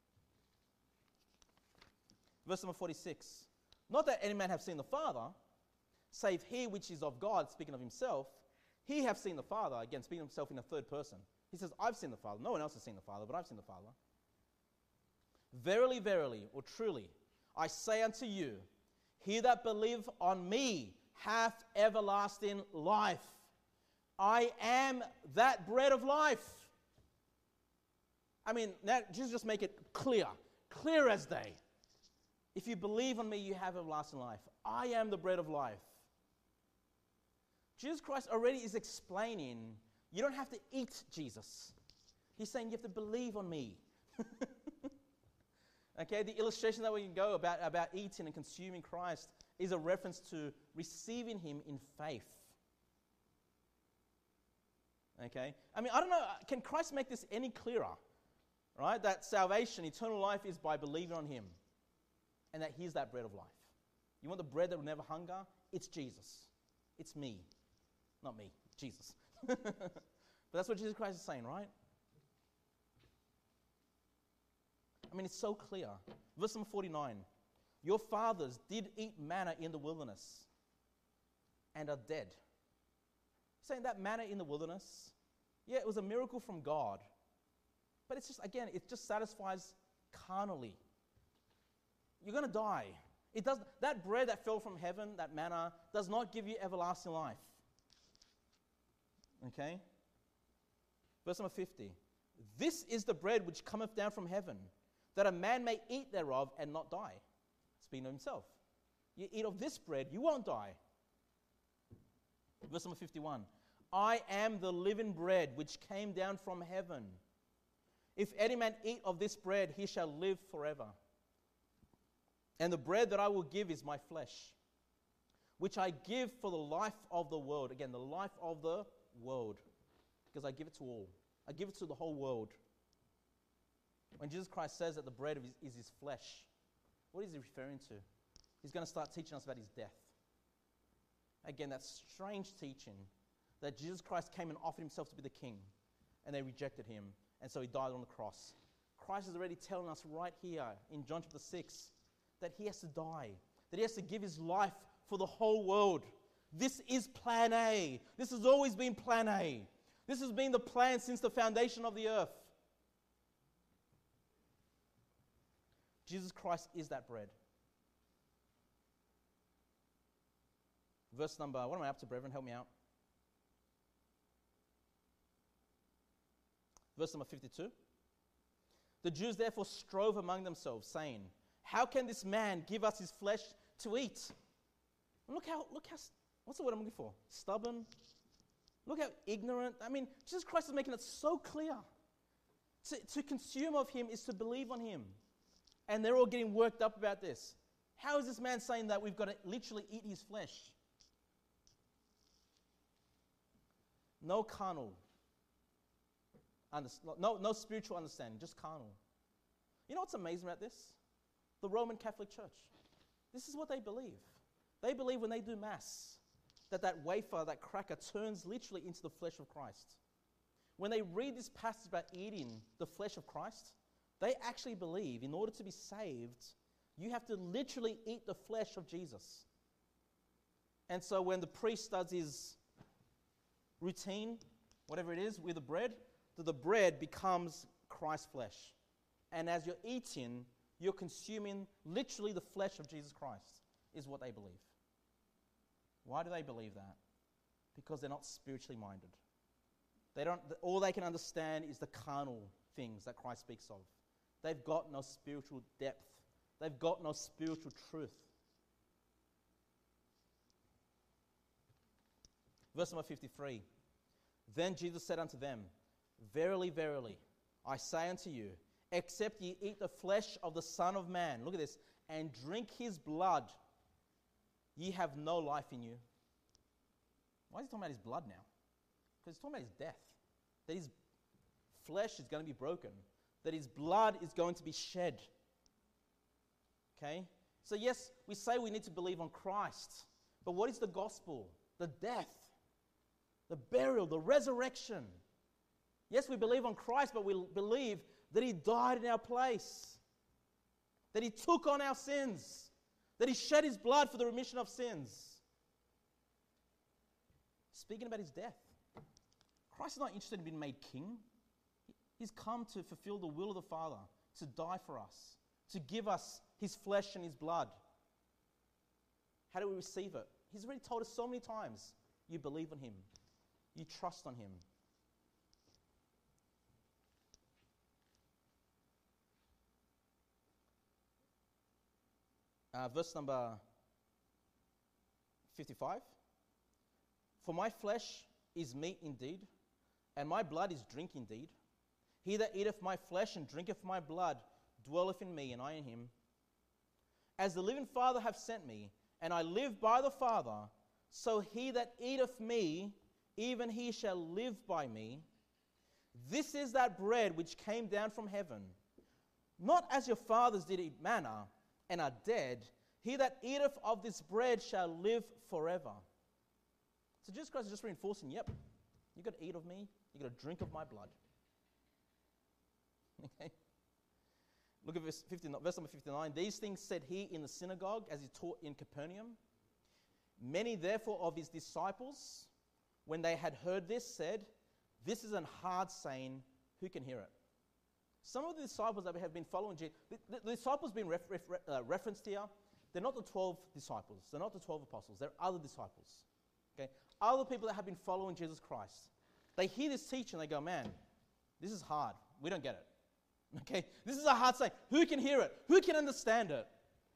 Verse number forty-six. Not that any man have seen the Father, save he which is of God, speaking of himself. He have seen the Father, again speaking of himself in the third person. He says, I've seen the Father. No one else has seen the Father, but I've seen the Father. Verily, verily, or truly, I say unto you, he that believeth on me hath everlasting life. I am that bread of life. I mean, now Jesus just make it clear, clear as day. If you believe on me, you have everlasting life. I am the bread of life. Jesus Christ already is explaining, you don't have to eat Jesus. He's saying you have to believe on me. Okay, the illustration that we can go about, about eating and consuming Christ is a reference to receiving him in faith. Okay, I mean, I don't know, can Christ make this any clearer? Right, that salvation, eternal life is by believing on him. And that he's that bread of life. You want the bread that will never hunger? It's Jesus. It's me. Not me, Jesus. But that's what Jesus Christ is saying, right? I mean, it's so clear. Verse number forty-nine. Your fathers did eat manna in the wilderness and are dead. Saying that manna in the wilderness, yeah, it was a miracle from God. But it's just, again, it just satisfies carnally. You're going to die. It does, that bread that fell from heaven, that manna, does not give you everlasting life. Okay? Verse number fifty. This is the bread which cometh down from heaven, that a man may eat thereof and not die. Speaking of himself. You eat of this bread, you won't die. Verse number fifty-one. I am the living bread which came down from heaven. If any man eat of this bread, he shall live forever. And the bread that I will give is my flesh, which I give for the life of the world. Again, the life of the world. Because I give it to all. I give it to the whole world. When Jesus Christ says that the bread is, is his flesh, what is he referring to? He's going to start teaching us about his death. Again, that strange teaching that Jesus Christ came and offered himself to be the king, and they rejected him, and so he died on the cross. Christ is already telling us right here in John chapter six that he has to die, that he has to give his life for the whole world. This is plan A. This has always been plan A. This has been the plan since the foundation of the earth. Jesus Christ is that bread. Verse number, what am I up to, brethren? Help me out. Verse number fifty-two. The Jews therefore strove among themselves, saying, how can this man give us his flesh to eat? And look how, look how, what's the word I'm looking for? Stubborn. Look how ignorant. I mean, Jesus Christ is making it so clear. To, to consume of him is to believe on him. And they're all getting worked up about this. How is this man saying that we've got to literally eat his flesh? No carnal. Underst- no, no spiritual understanding, just carnal. You know what's amazing about this? The Roman Catholic Church. This is what they believe. They believe when they do Mass that that wafer, that cracker, turns literally into the flesh of Christ. When they read this passage about eating the flesh of Christ, they actually believe in order to be saved, you have to literally eat the flesh of Jesus. And so when the priest does his routine, whatever it is, with the bread, that the bread becomes Christ's flesh. And as you're eating, you're consuming literally the flesh of Jesus Christ, is what they believe. Why do they believe that? Because they're not spiritually minded. They don't. All they can understand is the carnal things that Christ speaks of. They've got no spiritual depth. They've got no spiritual truth. Verse number fifty-three. Then Jesus said unto them, verily, verily, I say unto you, except ye eat the flesh of the Son of Man, look at this, and drink his blood, ye have no life in you. Why is he talking about his blood now? Because he's talking about his death. That his flesh is going to be broken. That his blood is going to be shed. Okay? So yes, we say we need to believe on Christ. But what is the gospel? The death, the burial, the resurrection. Yes, we believe on Christ, but we believe that he died in our place. That he took on our sins. That he shed his blood for the remission of sins. Speaking about his death, Christ is not interested in being made king. He's come to fulfill the will of the Father, to die for us, to give us his flesh and his blood. How do we receive it? He's already told us so many times. You believe on him. You trust on him. Uh, verse number fifty-five. For my flesh is meat indeed, and my blood is drink indeed. He that eateth my flesh and drinketh my blood dwelleth in me, and I in him. As the living Father hath sent me, and I live by the Father, so he that eateth me, even he shall live by me. This is that bread which came down from heaven, not as your fathers did eat manna, and are dead. He that eateth of this bread shall live forever. So Jesus Christ is just reinforcing, yep, you've got to eat of me, you've got to drink of my blood. Okay? Look at verse, fifty, verse number fifty-nine. These things said he in the synagogue as he taught in Capernaum. Many therefore of his disciples, when they had heard this, said, this is an hard saying, who can hear it? Some of the disciples that have been following Jesus, the, the, the disciples being ref, ref, uh, referenced here, they're not the twelve disciples. They're not the twelve apostles. They're other disciples. Okay? Other people that have been following Jesus Christ. They hear this teaching and they go, man, this is hard. We don't get it. Okay? This is a hard saying. Who can hear it? Who can understand it?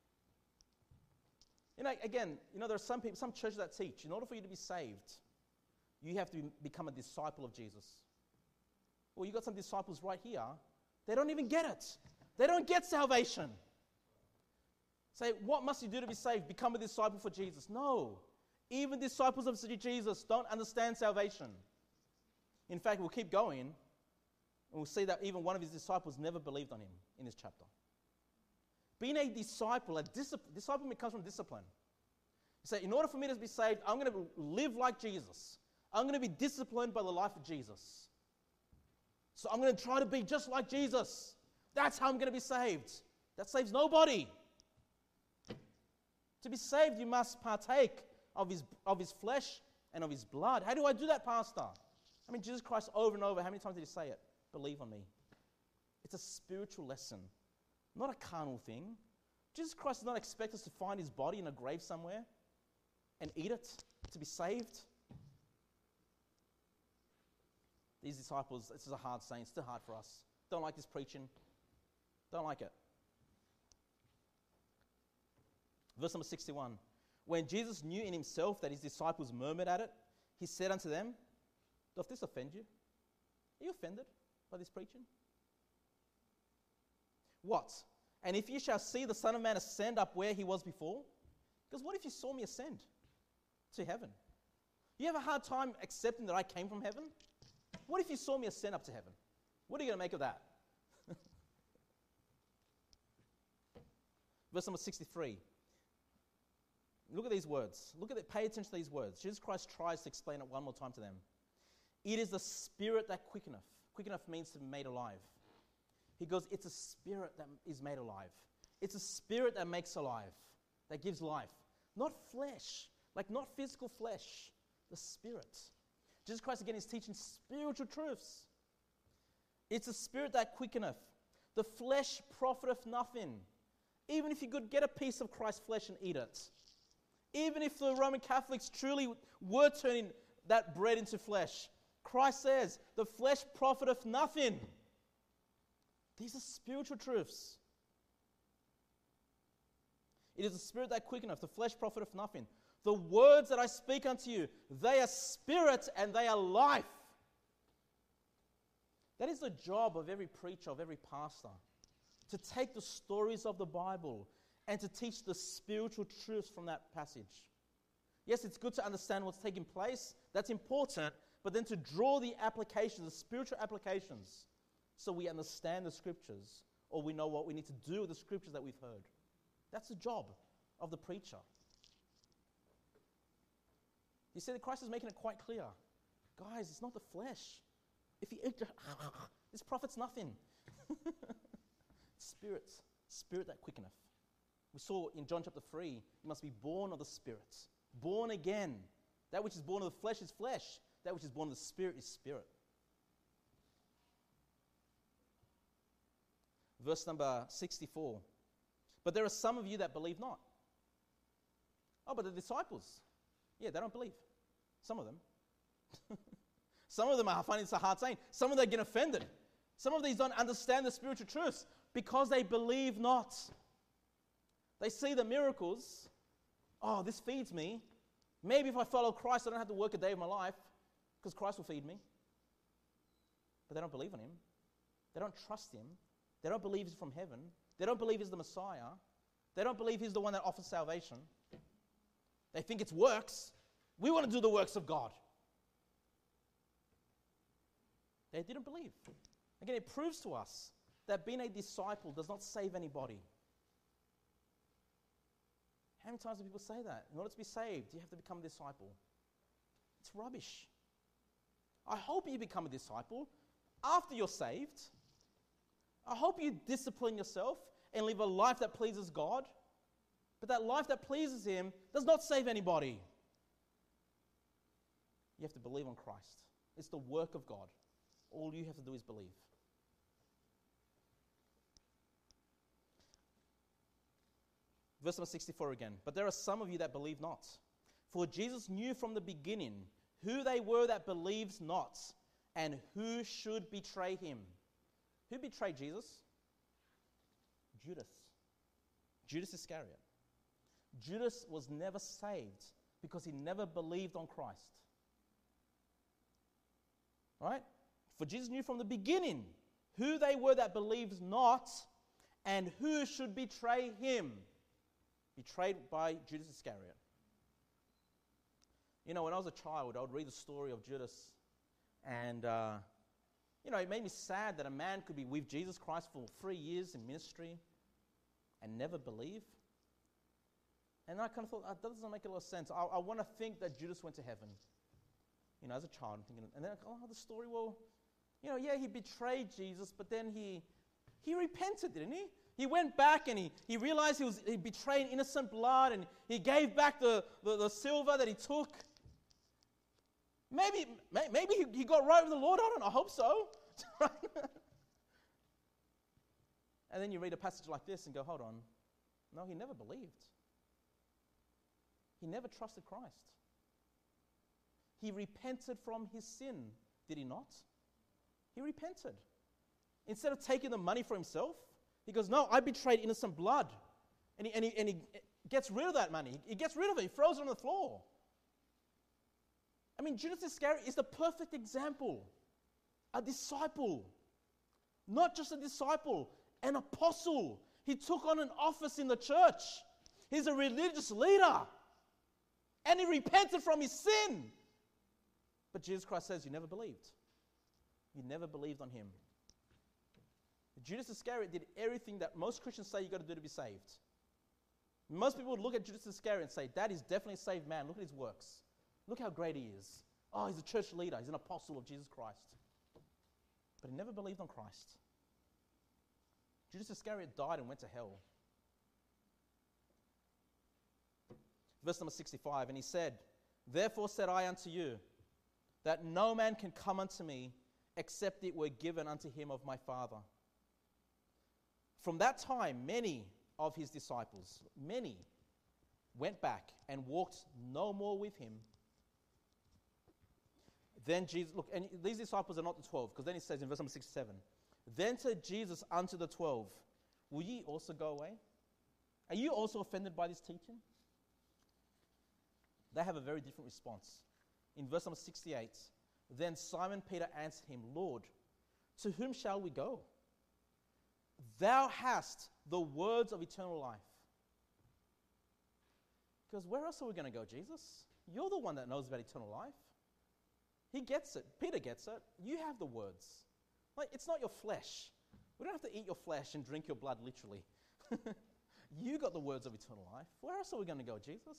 You know, again, you know, there are some people, some churches that teach, in order for you to be saved, you have to be, become a disciple of Jesus. Well, you've got some disciples right here. They don't even get it. They don't get salvation. Say, what must you do to be saved? Become a disciple for Jesus. No. Even disciples of Jesus don't understand salvation. In fact, we'll keep going, and we'll see that even one of his disciples never believed on him in this chapter. Being a disciple, a discipline, disciple comes from discipline. You say, in order for me to be saved, I'm going to live like Jesus. I'm going to be disciplined by the life of Jesus. So I'm going to try to be just like Jesus. That's how I'm going to be saved. That saves nobody. To be saved, you must partake of his, of his flesh and of his blood. How do I do that, Pastor? I mean, Jesus Christ over and over, how many times did he say it? Believe on me. It's a spiritual lesson, not a carnal thing. Jesus Christ does not expect us to find his body in a grave somewhere and eat it to be saved. These disciples, this is a hard saying, it's still hard for us. Don't like this preaching. Don't like it. Verse number sixty-one. When Jesus knew in himself that his disciples murmured at it, he said unto them, doth this offend you? Are you offended by this preaching? What? And if you shall see the Son of Man ascend up where he was before? Because what if you saw me ascend to heaven? You have a hard time accepting that I came from heaven? What if you saw me ascend up to heaven? What are you going to make of that? Verse number sixty-three. Look at these words. Look at it. Pay attention to these words. Jesus Christ tries to explain it one more time to them. It is the spirit that quickeneth. Quickeneth means to be made alive. He goes, it's a spirit that is made alive. It's a spirit that makes alive, that gives life. Not flesh, like not physical flesh, the spirit. Jesus Christ again is teaching spiritual truths. It's a spirit that quickeneth. The flesh profiteth nothing. Even if you could get a piece of Christ's flesh and eat it. Even if the Roman Catholics truly were turning that bread into flesh, Christ says, the flesh profiteth nothing. These are spiritual truths. It is the spirit that quickeneth, the flesh profiteth nothing. The words that I speak unto you, they are spirit and they are life. That is the job of every preacher, of every pastor, to take the stories of the Bible and to teach the spiritual truths from that passage. Yes, it's good to understand what's taking place. That's important. but then to draw the applications, the spiritual applications, so we understand the scriptures, or we know what we need to do with the scriptures that we've heard. That's the job of the preacher. You see that Christ is making it quite clear. Guys, it's not the flesh. If you eat, this profits nothing. Spirit, spirit that quickeneth. We saw in John chapter three, you must be born of the Spirit. Born again. That which is born of the flesh is flesh. That which is born of the Spirit is spirit. Verse number sixty-four. But there are some of you that believe not. Oh, but the disciples, yeah, they don't believe. Some of them. Some of them are finding this a hard saying. Some of them get offended. Some of these don't understand the spiritual truths because they believe not. They see the miracles. Oh, this feeds me. Maybe if I follow Christ, I don't have to work a day of my life because Christ will feed me. But they don't believe in him. They don't trust him. They don't believe he's from heaven. They don't believe he's the Messiah. They don't believe he's the one that offers salvation. They think it's works. We want to do the works of God. They didn't believe. Again, it proves to us that being a disciple does not save anybody. How many times do people say that? In order to be saved, you have to become a disciple. It's rubbish. I hope you become a disciple after you're saved. I hope you discipline yourself and live a life that pleases God. But that life that pleases him does not save anybody. You have to believe on Christ. It's the work of God. All you have to do is believe. Verse number sixty-four again. But there are some of you that believe not. For Jesus knew from the beginning who they were that believed not, and who should betray him. Who betrayed Jesus? Judas. Judas Iscariot. Judas was never saved because he never believed on Christ. Right? For Jesus knew from the beginning who they were that believed not, and who should betray him. Betrayed by Judas Iscariot. You know, when I was a child, I would read the story of Judas, and, uh, you know, it made me sad that a man could be with Jesus Christ for three years in ministry and never believe. And I kind of thought, oh, that doesn't make a lot of sense. I, I want to think that Judas went to heaven. You know, as a child, I'm thinking, and then, oh, the story, well, you know, yeah, he betrayed Jesus, but then he he repented, didn't he? He went back and he, he realized he was he betraying innocent blood, and he gave back the, the, the silver that he took. Maybe maybe he, he got right with the Lord. I don't know. I hope so. And then you read a passage like this and go, hold on. No, he never believed. He never trusted Christ. He repented from his sin, did he not? He repented. Instead of taking the money for himself, he goes, no, I betrayed innocent blood. And he, and he, and he gets rid of that money. He gets rid of it. He throws it on the floor. I mean, Judas Iscariot is the perfect example. A disciple. Not just a disciple, an apostle. He took on an office in the church. He's a religious leader. And he repented from his sin. But Jesus Christ says, you never believed. You never believed on him. Judas Iscariot did everything that most Christians say you've got to do to be saved. Most people would look at Judas Iscariot and say, that is definitely a saved man. Look at his works. Look how great he is. Oh, he's a church leader. He's an apostle of Jesus Christ. But he never believed on Christ. Judas Iscariot died and went to hell. Verse number sixty-five, and he said, therefore said I unto you, that no man can come unto me, except it were given unto him of my Father. From that time, many of his disciples, many, went back and walked no more with him. Then Jesus, look, and these disciples are not the twelve, because then he says in verse number sixty-seven, then said Jesus unto the twelve, will ye also go away? Are you also offended by this teaching? They have a very different response. In verse number sixty-eight, then Simon Peter answered him, Lord, to whom shall we go? Thou hast the words of eternal life. He goes, where else are we going to go, Jesus? You're the one that knows about eternal life. He gets it. Peter gets it. You have the words. Like, it's not your flesh. We don't have to eat your flesh and drink your blood literally. You got the words of eternal life. Where else are we going to go, Jesus?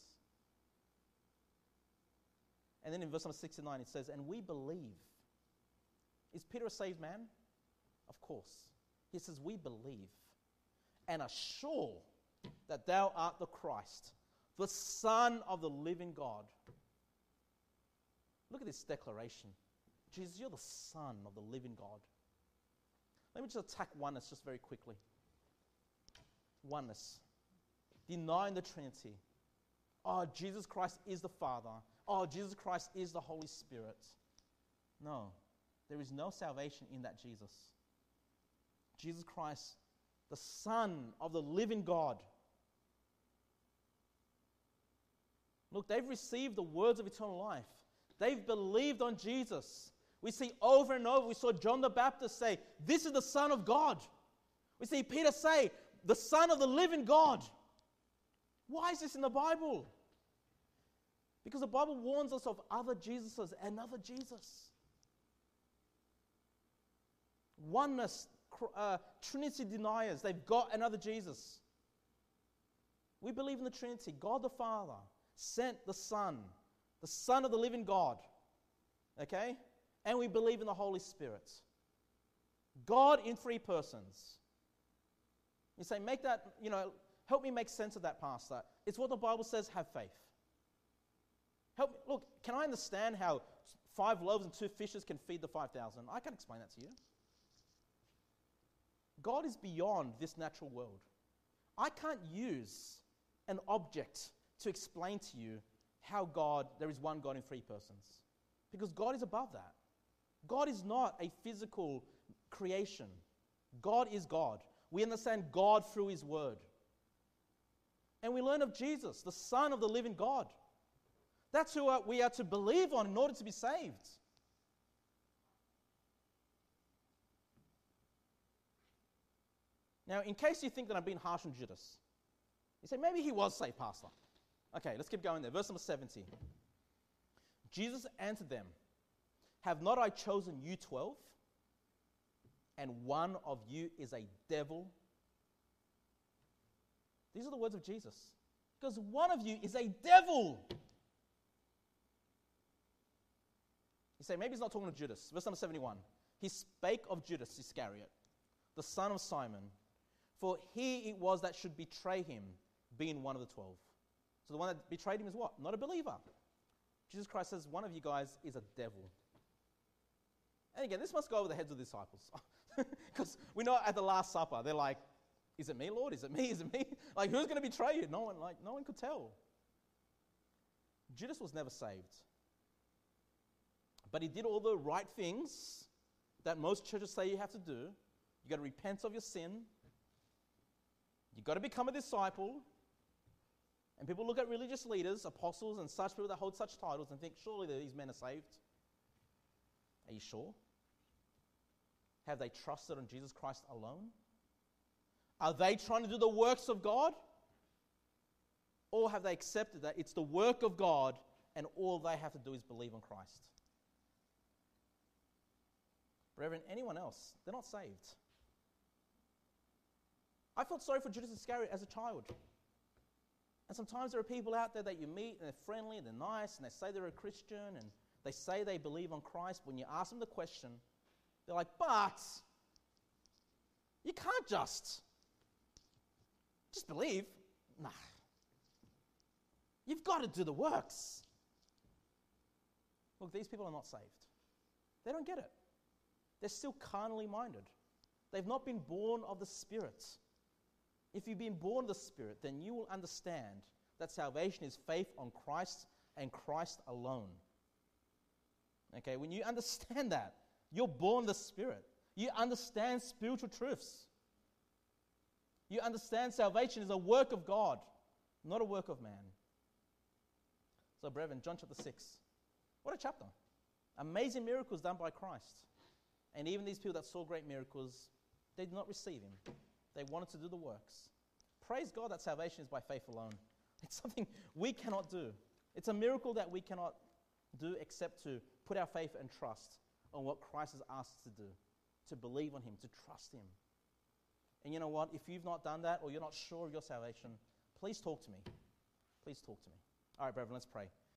And then in verse number sixty-nine it says, and we believe. Is Peter a saved man? Of course. He says, we believe and are sure that thou art the Christ, the Son of the living God. Look at this declaration. Jesus, you're the Son of the living God. Let me just attack oneness just very quickly. Oneness. Denying the Trinity. Oh, Jesus Christ is the Father. Oh, Jesus Christ is the Holy Spirit. No. There is no salvation in that Jesus. Jesus Christ, the Son of the living God. Look, they've received the words of eternal life. They've believed on Jesus. We see over and over, we saw John the Baptist say, this is the Son of God. We see Peter say, the Son of the living God. Why is this in the Bible? Because the Bible warns us of other Jesuses, another Jesus. Oneness, uh, Trinity deniers, they've got another Jesus. We believe in the Trinity. God the Father sent the Son, the Son of the living God. Okay? And we believe in the Holy Spirit. God in three persons. You say, make that, you know, help me make sense of that, Pastor. It's what the Bible says, have faith. Help me, look, can I understand how five loaves and two fishes can feed the five thousand? I can explain that to you. God is beyond this natural world. I can't use an object to explain to you how God, there is one God in three persons. Because God is above that. God is not a physical creation. God is God. We understand God through His Word. And we learn of Jesus, the Son of the living God. That's who we are to believe on in order to be saved. Now, in case you think that I'm being harsh on Judas, you say, maybe he was saved, Pastor. Okay, let's keep going there. Verse number seventy. Jesus answered them, have not I chosen you twelve? And one of you is a devil? These are the words of Jesus. Because one of you is a devil. You say, maybe he's not talking to Judas. Verse number seventy-one. He spake of Judas Iscariot, the son of Simon, for he it was that should betray him, being one of the twelve. So the one that betrayed him is what? Not a believer. Jesus Christ says, one of you guys is a devil. And again, this must go over the heads of the disciples. Because we know at the Last Supper, they're like, is it me, Lord? Is it me? Is it me? Like, who's going to betray you? No one, like, no one could tell. Judas was never saved. But he did all the right things that most churches say you have to do. You got to repent of your sin. You got to become a disciple. And people look at religious leaders, apostles, and such people that hold such titles and think, surely these men are saved. Are you sure? Have they trusted on Jesus Christ alone? Are they trying to do the works of God? Or have they accepted that it's the work of God and all they have to do is believe on Christ? Brethren, anyone else, they're not saved. I felt sorry for Judas Iscariot as a child. And sometimes there are people out there that you meet and they're friendly and they're nice and they say they're a Christian and they say they believe on Christ. But when you ask them the question, they're like, but you can't just, just believe. Nah. You've got to do the works. Look, these people are not saved. They don't get it. They're still carnally minded. They've not been born of the Spirit. If you've been born of the Spirit, then you will understand that salvation is faith on Christ and Christ alone. Okay, when you understand that, you're born of the Spirit. You understand spiritual truths. You understand salvation is a work of God, not a work of man. So, brethren, John chapter six. What a chapter. Amazing miracles done by Christ. And even these people that saw great miracles, they did not receive him. They wanted to do the works. Praise God that salvation is by faith alone. It's something we cannot do. It's a miracle that we cannot do except to put our faith and trust on what Christ has asked us to do, to believe on him, to trust him. And you know what? If you've not done that or you're not sure of your salvation, please talk to me. Please talk to me. All right, brethren, let's pray.